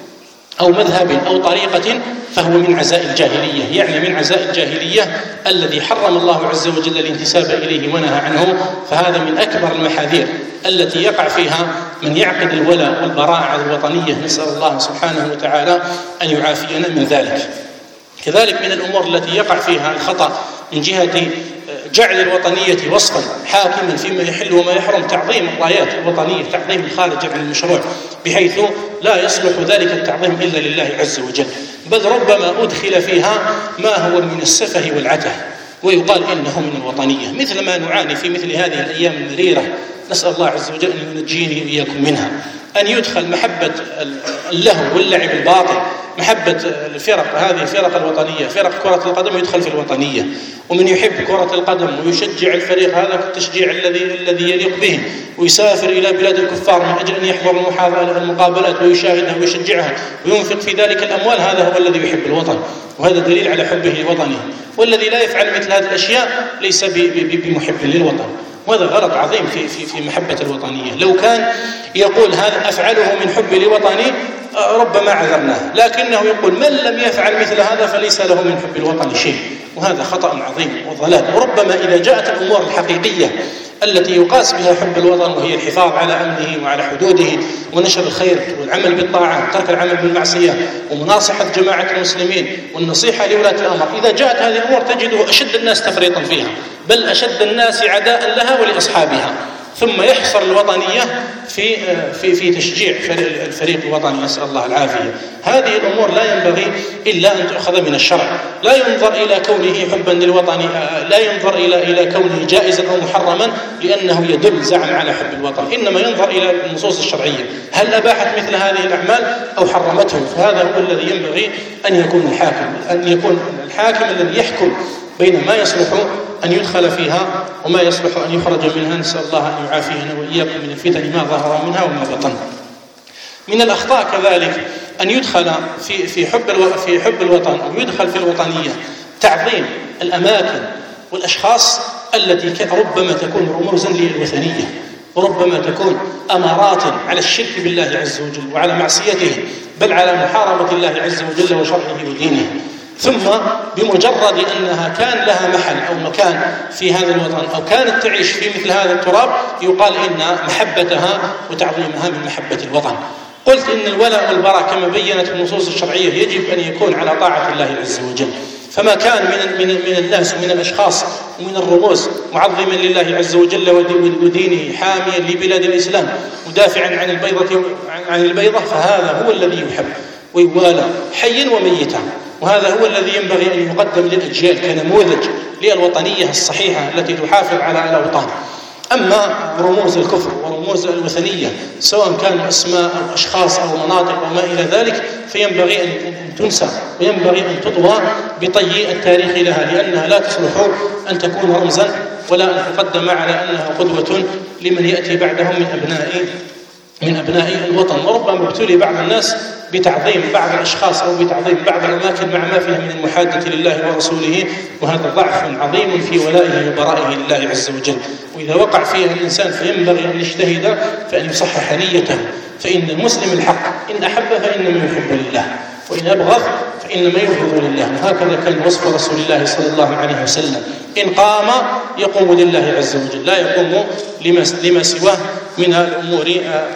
أو مذهب أو طريقة فهو من عزاء الجاهلية، يعني من عزاء الجاهلية الذي حرم الله عز وجل الانتساب إليه ونهى عنه. فهذا من أكبر المحاذير التي يقع فيها من يعقد الولاء والبراء على الوطنية، نسأل الله سبحانه وتعالى أن يعافينا من ذلك. كذلك من الأمور التي يقع فيها الخطأ من جهة جعل الوطنية وصفا حاكما فيما يحل وما يحرم، تعظيم الرايات الوطنية، تعظيم الخارج عن المشروع، بحيث لا يصلح ذلك التعظيم إلا لله عز وجل، بل ربما أدخل فيها ما هو من السفه والعته ويقال إنه من الوطنية، مثل ما نعاني في مثل هذه الأيام المريرة، نسأل الله عز وجل أن ينجيني وإياكم منها، أن يدخل محبة اللهو واللعب الباطل، محبة الفرق هذه الفرق الوطنية، فرق كرة القدم يدخل في الوطنية، ومن يحب كرة القدم ويشجع الفريق هذا التشجيع الذي الذي يليق به، ويسافر إلى بلاد الكفار من أجل أن يحضر المقابلات ويشاهدها ويشجعها وينفق في ذلك الأموال، هذا هو الذي يحب الوطن، وهذا دليل على حبه لوطنه. والذي لا يفعل مثل هذه الأشياء ليس بمحب للوطن، وهذا غلط عظيم في في في محبة الوطنية. لو كان يقول هذا أفعله من حب لوطني ربما عذرناه، لكنه يقول من لم يفعل مثل هذا فليس له من حب الوطن شيء، وهذا خطأ عظيم وضلال. وربما إذا جاءت الأمور الحقيقية التي يقاس بها حب الوطن، وهي الحفاظ على أمنه وعلى حدوده ونشر الخير والعمل بالطاعة وترك العمل بالمعصية ومناصحة جماعة المسلمين والنصيحة لولاة الأمر، إذا جاءت هذه الأمور تجده أشد الناس تفريطا فيها، بل أشد الناس عداء لها ولأصحابها، ثم يحصر الوطنية في في في تشجيع الفريق الوطني، نسأل الله العافية. هذه الأمور لا ينبغي إلا أن تؤخذ من الشرع، لا ينظر إلى كونه حبا للوطن، لا ينظر إلى إلى كونه جائزا أو محرما لأنه يدل زعم على حب الوطن، إنما ينظر إلى النصوص الشرعية، هل أباحت مثل هذه الأعمال أو حرمته؟ فهذا هو الذي ينبغي أن يكون الحاكم، أن يكون الحاكم الذي يحكم بين ما يصلح أن يدخل فيها وما يصلح أن يخرج منها، نسأل الله أن يعافينا وإياكم من الفتن ما ظهر منها وما بطن. من الأخطاء كذلك أن يدخل في في حب في حب الوطن أو يدخل في الوطنية تعظيم الأماكن والأشخاص التي ربما تكون رموزا للوثنية، وربما تكون أمارات على الشرك بالله عز وجل وعلى معصيته، بل على محاربة الله عز وجل وشرعه ودينه، ثم بمجرد أنها كان لها محل أو مكان في هذا الوطن أو كانت تعيش في مثل هذا التراب يقال إن محبتها وتعظيمها من محبة الوطن. قلت إن الولاء والبراء كما بينت النصوص الشرعية يجب أن يكون على طاعة الله عز وجل، فما كان من من من الناس ومن الأشخاص ومن الرموز معظما لله عز وجل ودينه، حاميا لبلاد الإسلام، مدافعا عن البيضة عن البيضة، فهذا هو الذي يحب ويوالى حيا وميتا، وهذا هو الذي ينبغي أن يقدم للأجيال كنموذج للوطنية الصحيحة التي تحافظ على الأوطان. أما رموز الكفر ورموز الوثنية سواء كانوا أسماء أو أشخاص أو مناطق أو ما إلى ذلك فينبغي أن تنسى وينبغي أن تطوى بطي التاريخ لها، لأنها لا تصلح أن تكون رمزا ولا أن تقدم على أنها قدوة لمن يأتي بعدهم من أبناء من أبناء الوطن. وربما ابتلي بعض الناس بتعظيم بعض الأشخاص أو بتعظيم بعض الأماكن مع ما فيها من المحادة لله ورسوله، وهذا ضعف عظيم في ولائه وبرائه لله عز وجل. وإذا وقع فيها الإنسان فينبغي أن يجتهد فأن يصحح نيته، فإن المسلم الحق إن أحب فإنما يحب لله، وإن أبغض فإنما يبغض لله. وهكذا كان وصف رسول الله صلى الله عليه وسلم، إن قام يقوم لله عز وجل، لا يقوم لما سواه من الأمور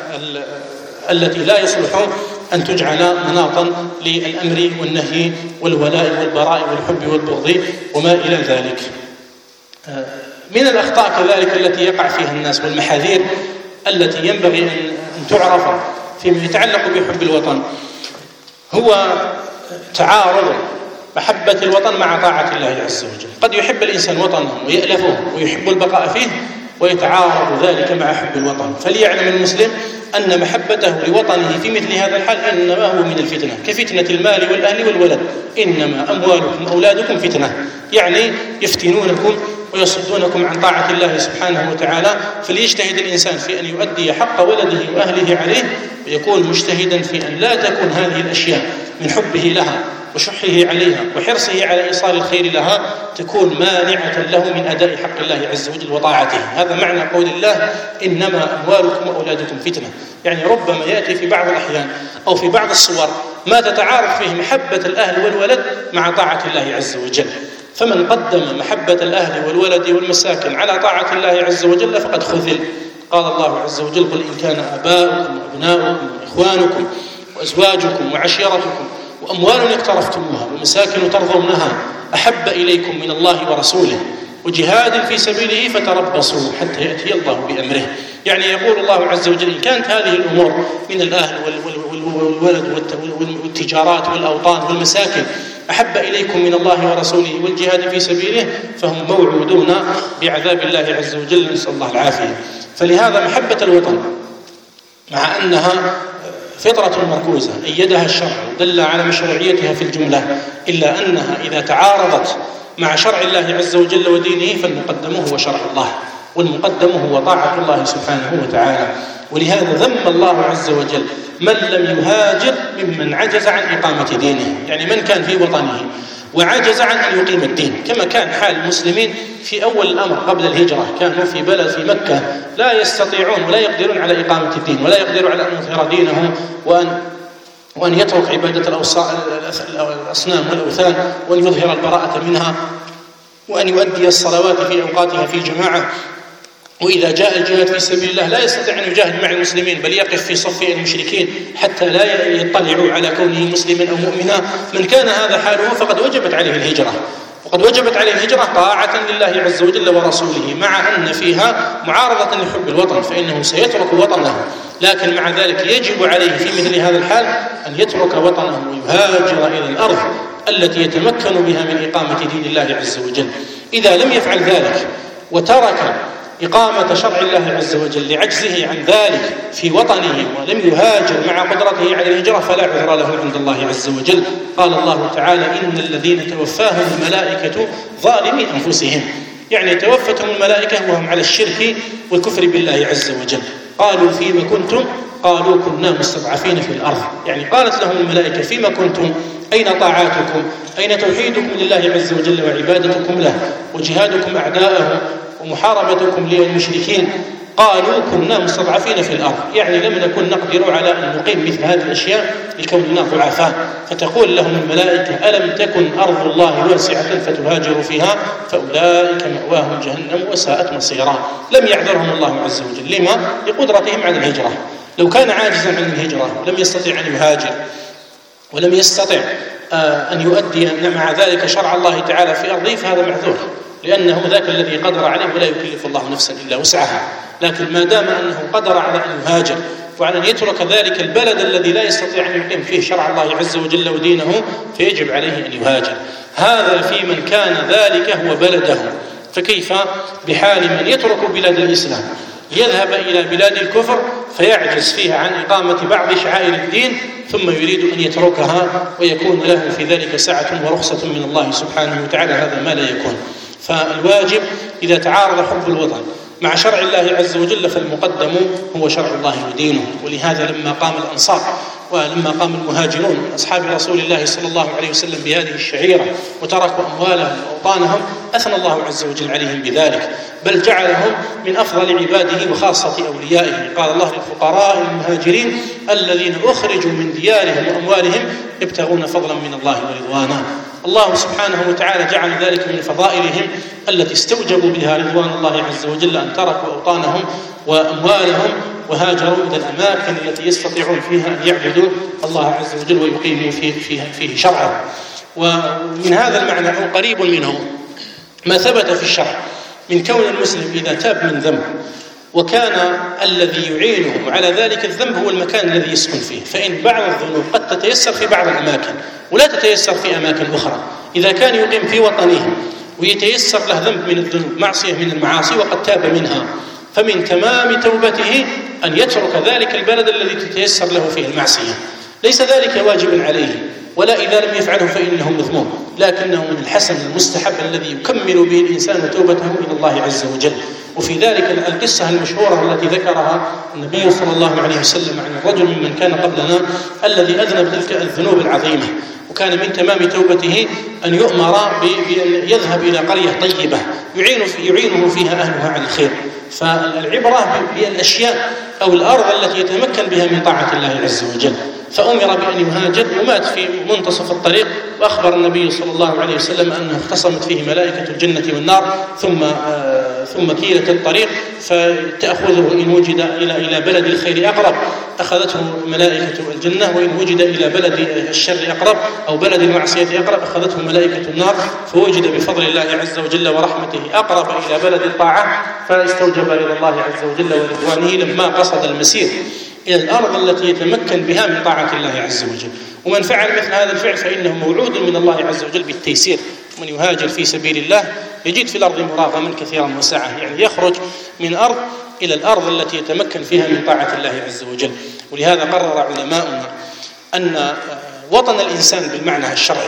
التي لا يصلح أن تجعل مناطا للأمر والنهي والولاء والبراء والحب والبغض وما إلى ذلك. من الأخطاء كذلك التي يقع فيها الناس والمحاذير التي ينبغي أن تعرف فيما يتعلق بحب الوطن، هو تعارض محبة الوطن مع طاعة الله عز وجل. قد يحب الإنسان وطنه ويألفه ويحب البقاء فيه، ويتعارض ذلك مع حب الوطن. فليعلم المسلم أن محبته لوطنه في مثل هذا الحال إنما هو من الفتنة، كفتنة المال والأهل والولد. إنما أموالكم أولادكم فتنة، يعني يفتنونكم ويصدونكم عن طاعة الله سبحانه وتعالى. فليجتهد الإنسان في أن يؤدي حق ولده وأهله عليه، ويكون مجتهدا في أن لا تكون هذه الأشياء من حبه لها وشحه عليها وحرصه على إيصال الخير لها تكون مانعة له من أداء حق الله عز وجل وطاعته. هذا معنى قول الله إنما أموالكم وأولادكم فتنة. يعني ربما يأتي في بعض الأحيان أو في بعض الصور ما تتعارض فيه محبة الأهل والولد مع طاعة الله عز وجل. فمن قدم محبة الأهل والولد والمساكن على طاعة الله عز وجل فقد خذل. قال الله عز وجل: قل إن كان آباؤكم وأبناؤكم وإخوانكم وأزواجكم وعشيرتكم وأموال اقترفتموها ومساكن ترضونها أحب إليكم من الله ورسوله وجهاد في سبيله فتربصوا حتى يأتي الله بأمره. يعني يقول الله عز وجل: إن كانت هذه الأمور من الأهل والولد والتجارات والأوطان والمساكن أحب إليكم من الله ورسوله والجهاد في سبيله فهم موعودون بعذاب الله عز وجل، نسأل الله العافية. فلهذا محبة الوطن مع أنها فطرة مركوزة أيدها الشرع ودل على مشروعيتها في الجملة، إلا أنها إذا تعارضت مع شرع الله عز وجل ودينه فالمقدم هو شرع الله، والمقدم هو طاعة الله سبحانه وتعالى. ولهذا ذم الله عز وجل من لم يهاجر ممن عجز عن إقامة دينه، يعني من كان في وطنه وعجز عن أن يقيم الدين، كما كان حال المسلمين في أول الأمر قبل الهجرة. كانوا في بلد في مكة لا يستطيعون ولا يقدرون على إقامة الدين ولا يقدرون على أن يظهر دينه وأن وأن يترك عبادة الأصنام والأوثان وأن يظهر البراءة منها وأن يؤدي الصلوات في أوقاتها في جماعة. وإذا جاء الجهاد في سبيل الله لا يستطيع أن يجاهد مع المسلمين، بل يقف في صف المشركين حتى لا يطلعوا على كونه مسلما أو مؤمنا. من كان هذا حاله فقد وجبت عليه الهجرة، وقد وجبت عليه الهجرة طاعة لله عز وجل ورسوله، مع أن فيها معارضة لحب الوطن فإنه سيترك وطنه. لكن مع ذلك يجب عليه في مثل هذا الحال أن يترك وطنه ويهاجر إلى الأرض التي يتمكن بها من إقامة دين الله عز وجل. إذا لم يفعل ذلك وترك إقامة شرع الله عز وجل لعجزه عن ذلك في وطنه ولم يهاجر مع قدرته على الهجرة فلا عذر له عند الله عز وجل. قال الله تعالى: إن الذين توفاهم الملائكة ظالمي أنفسهم، يعني توفتهم الملائكة وهم على الشرك والكفر بالله عز وجل. قالوا: فيما كنتم؟ قالوا: كنا مستضعفين في الأرض. يعني قالت لهم الملائكة: فيما كنتم؟ أين طاعاتكم؟ أين توحيدكم لله عز وجل وعبادتكم له وجهادكم أعداءه ومحاربتكم للمشركين؟ قالوا: كنا مستضعفين في الأرض، يعني لم نكن نقدر على أن نقيم مثل هذه الأشياء لكوننا ضعفاء. فتقول لهم الملائكة: ألم تكن أرض الله واسعة فتهاجروا فيها فأولئك مأواهم جهنم وساءت مصيرا. لم يعذرهم الله عز وجل، لما؟ لقدرتهم على الهجرة. لو كان عاجزا عن الهجرة ولم يستطيع أن يهاجر ولم يستطع أن يؤدي مع ذلك شرع الله تعالى في أرضه فهذا معذور، لأنه ذاك الذي قدر عليه ولا يكلف الله نفسا إلا وسعها. لكن ما دام أنه قدر على أن يهاجر وعلى أن يترك ذلك البلد الذي لا يستطيع أن يقيم فيه شرع الله عز وجل ودينه فيجب عليه أن يهاجر. هذا في من كان ذلك هو بلده، فكيف بحال من يترك بلاد الإسلام يذهب إلى بلاد الكفر فيعجز فيها عن إقامة بعض شعائر الدين ثم يريد أن يتركها ويكون له في ذلك سعة ورخصة من الله سبحانه وتعالى؟ هذا ما لا يكون. فالواجب إذا تعارض حب الوطن مع شرع الله عز وجل فالمقدم هو شرع الله ودينه. ولهذا لما قام الأنصار ولما قام المهاجرون من أصحاب رسول الله صلى الله عليه وسلم بهذه الشعيرة وتركوا أموالهم وأوطانهم أثنى الله عز وجل عليهم بذلك، بل جعلهم من أفضل عباده وخاصة أوليائه. قال الله: للفقراء المهاجرين الذين أخرجوا من ديارهم وأموالهم يبتغون فضلا من الله ورضوانا. الله سبحانه وتعالى جعل ذلك من فضائلهم التي استوجبوا بها رضوان الله عز وجل، أن تركوا أوطانهم وأموالهم وهاجروا إلى الأماكن التي يستطيعون فيها أن يعبدوا الله عز وجل ويقيموا فيه, فيه, فيه شرعه. ومن هذا المعنى أو قريب منه ما ثبت في الشرع من كون المسلم إذا تاب من ذنب وكان الذي يعينهم على ذلك الذنب هو المكان الذي يسكن فيه، فإن بعض الذنوب قد تتيسر في بعض الأماكن ولا تتيسر في أماكن أخرى. إذا كان يقيم في وطنه ويتيسر له ذنب من الذنوب، معصية من المعاصي، وقد تاب منها، فمن تمام توبته أن يترك ذلك البلد الذي تتيسر له فيه المعصية. ليس ذلك واجبا عليه، ولا إذا لم يفعله فإنه مذموم، لكنه من الحسن المستحب الذي يكمل به الإنسان توبته إلى الله عز وجل. وفي ذلك القصة المشهورة التي ذكرها النبي صلى الله عليه وسلم عن الرجل ممن كان قبلنا الذي أذنب تلك الذنوب العظيمة، وكان من تمام توبته أن يؤمر بأن يذهب إلى قرية طيبة يعينه فيها أهلها على الخير. فالعبرة بالأشياء أو الأرض التي يتمكن بها من طاعة الله عز وجل. فأمر بأن يهاجر، ومات في منتصف الطريق، وأخبر النبي صلى الله عليه وسلم أنه اختصمت فيه ملائكة الجنة والنار، ثم آه ثم كيلة الطريق فتأخذه إن وجد إلى إلى بلد الخير أقرب أخذته ملائكة الجنة، وإن وجد إلى بلد الشر أقرب أو بلد المعصية أقرب أخذته ملائكة النار، فوجد بفضل الله عز وجل ورحمته أقرب إلى بلد الطاعة فاستوجب إلى الله عز وجل ورضوانه لما قصد المسير إلى الأرض التي يتمكن بها من طاعة الله عز وجل. ومن فعل مثل هذا الفعل فإنه موعود من الله عز وجل بالتيسير. من يهاجر في سبيل الله يجد في الأرض مراغما كثيرا وسعة، يعني يخرج من أرض إلى الأرض التي يتمكن فيها من طاعة الله عز وجل. ولهذا قرر علماؤنا أن وطن الإنسان بالمعنى الشرعي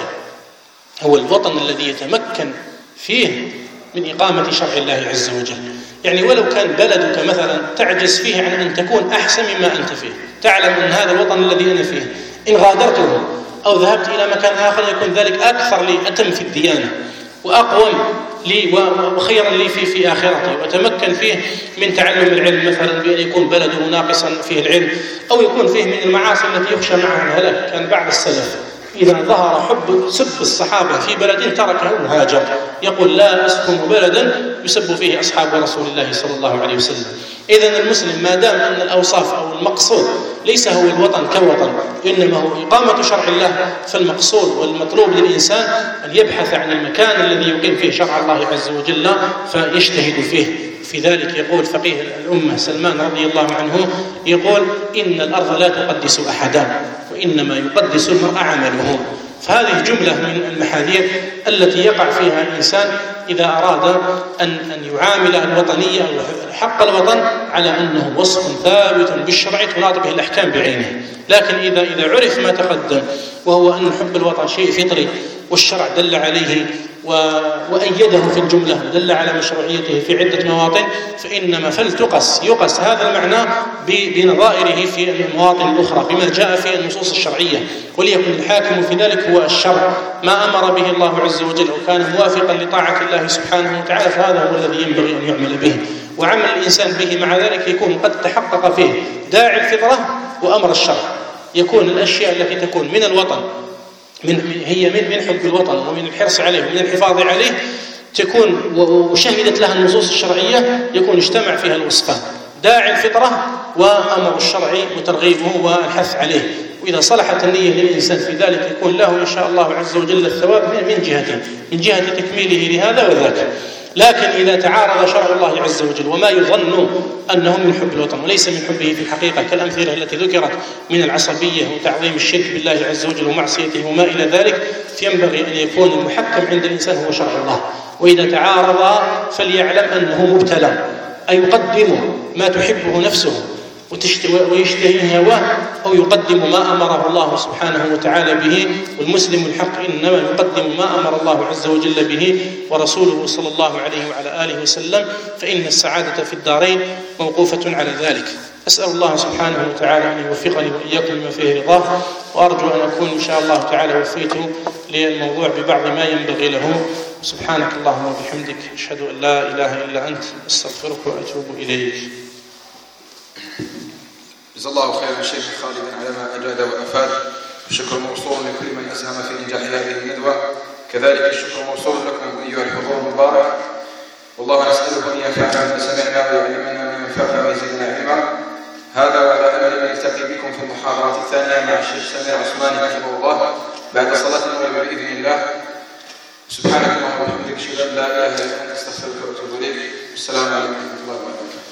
هو الوطن الذي يتمكن فيه من إقامة شرع الله عز وجل. يعني ولو كان بلدك مثلا تعجز فيه عن أن تكون أحسن مما أنت فيه، تعلم أن هذا الوطن الذي أنا فيه إن غادرته أو ذهبت إلى مكان آخر يكون ذلك أكثر لي، أتم في الديانة وأقوم لي وخيرا لي في في آخرتي، وأتمكن فيه من تعلم العلم مثلا بأن يكون بلده ناقصا فيه العلم، أو يكون فيه من المعاصي التي يخشى معها الهلاك. كان بعض السلف إذا ظهر حب سب الصحابة في بلد تركه وهاجر، يقول لا أسكن بلدا يسب فيه أصحاب رسول الله صلى الله عليه وسلم. إذن المسلم ما دام أن الأوصاف أو المقصود ليس هو الوطن كوطن، إنما هو إقامة شرع الله، فالمقصود والمطلوب للإنسان أن يبحث عن المكان الذي يقيم فيه شرع الله عز وجل فيجتهد فيه. في ذلك يقول فقيه الأمة سلمان رضي الله عنه، يقول إن الأرض لا تقدس أحدا وإنما يقدس المرء عمله. فهذه جملة من المحاذير التي يقع فيها الإنسان إذا أراد أن أن يعامل الوطنية أو حق الوطن على أنه وصف ثابت بالشرع تناط به الأحكام بعينه. لكن إذا إذا عرف ما تقدم وهو أن حب الوطن شيء فطري والشرع دل عليه وأيده في الجملة، دل على مشروعيته في عدة مواطن، فإنما فلتقص يقص هذا المعنى بنظائره في المواطن الأخرى بما جاء في النصوص الشرعية، وليكن الحاكم في ذلك هو الشرع ما أمر به الله عز وجل وكان موافقا لطاعة الله سبحانه وتعالى، فهذا هو الذي ينبغي أن يعمل به. وعمل الإنسان به مع ذلك يكون قد تحقق فيه داعي الفطرة وأمر الشرع، يكون الأشياء التي تكون من الوطن من هي من من حب الوطن ومن الحرص عليه ومن الحفاظ عليه تكون وشهدت لها النصوص الشرعية، يكون اجتمع فيها الوصفان: داعي الفطرة وأمر الشرع وترغيبه والحث عليه. وإذا صلحت النية للإنسان في ذلك يكون له إن شاء الله عز وجل الثواب من جهته من جهة تكميله لهذا وذاك. لكن إذا تعارض شرع الله عز وجل وما يظن أنه من حب الوطن وليس من حبه في الحقيقة كالأمثلة التي ذكرت من العصبية وتعظيم الشرك بالله عز وجل ومعصيته وما إلى ذلك، فينبغي أن يكون المحكم عند الإنسان هو شرع الله. وإذا تعارض فليعلم أنه مبتلى، أي يقدم ما تحبه نفسه ويشتهي هواه أو يقدم ما أمره الله سبحانه وتعالى به. والمسلم الحق إنما يقدم ما أمر الله عز وجل به ورسوله صلى الله عليه وعلى آله وسلم، فإن السعادة في الدارين موقوفة على ذلك. أسأل الله سبحانه وتعالى أن يوفقني وإياكم لما فيه رضاه، وأرجو أن أكون إن شاء الله تعالى وفيته للموضوع ببعض ما ينبغي له. سبحانك اللهم وبحمدك، أشهد أن لا إله إلا أنت، أستغفرك وأتوب إليك. جزا الله خيرا الشيخ خالد على ما أجاد وأفاد، الشكر موصول لكل من أسهم في إنجاح هذه الندوة، كذلك الشكر موصول لكم أيها الحضور المبارك. والله نسأله أن ينفعنا بما سمعنا ويعلمنا ما ينفعنا ويزيدنا علما. هذا وعلى أمل أن نلتقي بكم في المحاضرة الثانية مع الشيخ سمير عثماني رحمه الله بعد صلاة المغرب بإذن الله. سبحانك اللهم وبحمدك، أشهد أن لا إله إلا أنت، أستغفرك وأتوب إليك. السلام عليكم ورحمة الله وبركاته.